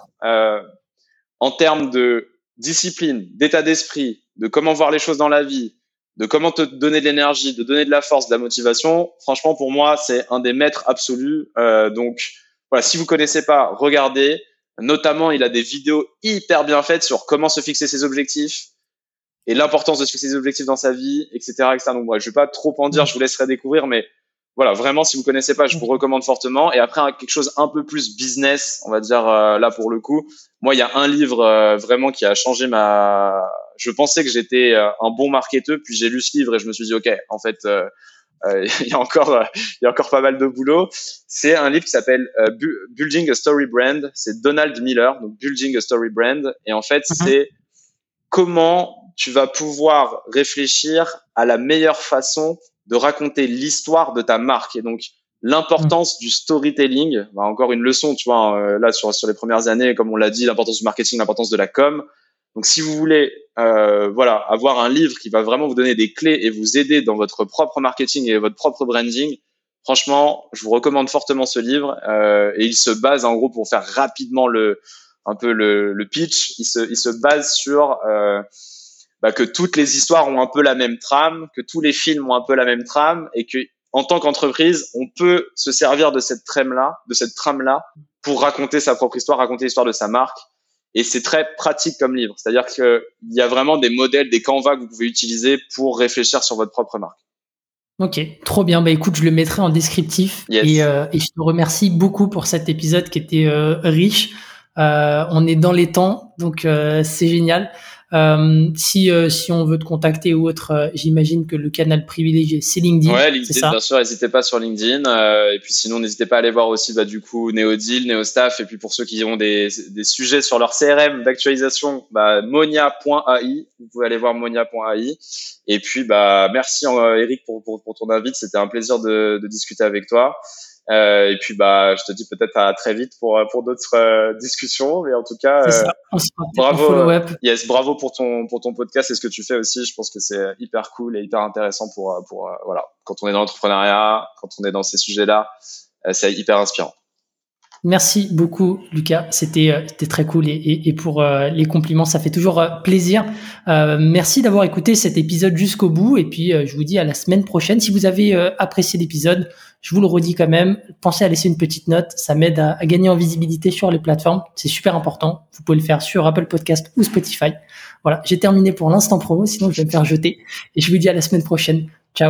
en termes de discipline, d'état d'esprit, de comment voir les choses dans la vie, de comment te donner de l'énergie, de donner de la force, de la motivation, franchement, pour moi, c'est un des maîtres absolus. Donc, voilà, si vous connaissez pas, regardez. Notamment, il a des vidéos hyper bien faites sur comment se fixer ses objectifs et l'importance de se fixer ses objectifs dans sa vie, etc., etc. Donc, bref, je vais pas trop en dire, je vous laisserai découvrir, mais voilà, vraiment, si vous connaissez pas, je vous recommande fortement. Et après, quelque chose un peu plus business, on va dire, là, pour le coup. Moi, il y a un livre vraiment qui a changé je pensais que j'étais un bon marketeur, puis j'ai lu ce livre et je me suis dit, OK, en fait, il y a encore pas mal de boulot. C'est un livre qui s'appelle Building a Story Brand. C'est Donald Miller, donc Building a Story Brand. Et en fait, c'est comment tu vas pouvoir réfléchir à la meilleure façon de raconter l'histoire de ta marque. Et donc, l'importance du storytelling, encore une leçon, tu vois, là, sur les premières années, comme on l'a dit, l'importance du marketing, l'importance de la com. Donc, si vous voulez, avoir un livre qui va vraiment vous donner des clés et vous aider dans votre propre marketing et votre propre branding, franchement, je vous recommande fortement ce livre. Et il se base, en gros, pour faire rapidement le pitch, il se base sur que toutes les histoires ont un peu la même trame, que tous les films ont un peu la même trame, et que en tant qu'entreprise, on peut se servir de cette trame-là, pour raconter sa propre histoire, raconter l'histoire de sa marque. Et c'est très pratique comme livre. C'est-à-dire qu'il y a vraiment des modèles, des canvas que vous pouvez utiliser pour réfléchir sur votre propre marque. Ok, trop bien. Bah écoute, je le mettrai en descriptif. Yes. Et je te remercie beaucoup pour cet épisode qui était riche. On est dans les temps, donc c'est génial. Si on veut te contacter ou autre, j'imagine que le canal privilégié c'est LinkedIn. Ouais, LinkedIn, bien sûr, n'hésitez pas sur LinkedIn. Et puis sinon, n'hésitez pas à aller voir aussi du coup Neodeal, Neostaff. Et puis pour ceux qui ont des sujets sur leur CRM d'actualisation, monia.ai. Vous pouvez aller voir monia.ai. Et puis merci Eric pour ton invite. C'était un plaisir de discuter avec toi. Et puis je te dis peut-être à très vite pour d'autres discussions, mais en tout cas bravo pour ton podcast et ce que tu fais aussi. Je pense que c'est hyper cool et hyper intéressant pour quand on est dans l'entrepreneuriat, quand on est dans ces sujets-là, c'est hyper inspirant. Merci beaucoup Lucas, c'était très cool et pour les compliments, ça fait toujours plaisir. Merci d'avoir écouté cet épisode jusqu'au bout et puis je vous dis à la semaine prochaine. Si vous avez apprécié l'épisode, je vous le redis quand même, pensez à laisser une petite note, ça m'aide à gagner en visibilité sur les plateformes, c'est super important. Vous pouvez le faire sur Apple Podcast ou Spotify. Voilà, j'ai terminé pour l'instant promo, sinon je vais me faire jeter et je vous dis à la semaine prochaine. Ciao.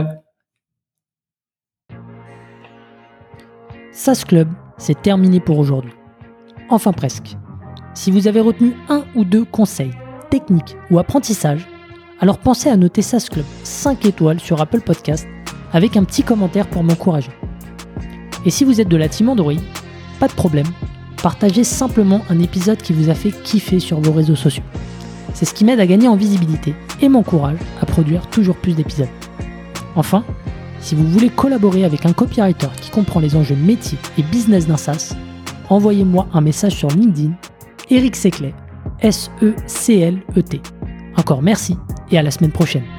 SaaS Club, c'est terminé pour aujourd'hui. Enfin presque. Si vous avez retenu un ou deux conseils, techniques ou apprentissages, alors pensez à noter SaaS Club 5 étoiles sur Apple Podcast avec un petit commentaire pour m'encourager. Et si vous êtes de la team Android, pas de problème, partagez simplement un épisode qui vous a fait kiffer sur vos réseaux sociaux. C'est ce qui m'aide à gagner en visibilité et m'encourage à produire toujours plus d'épisodes. Enfin, si vous voulez collaborer avec un copywriter qui comprend les enjeux métiers et business d'un SaaS, envoyez-moi un message sur LinkedIn, Eric Seclet, SECLET. Encore merci et à la semaine prochaine.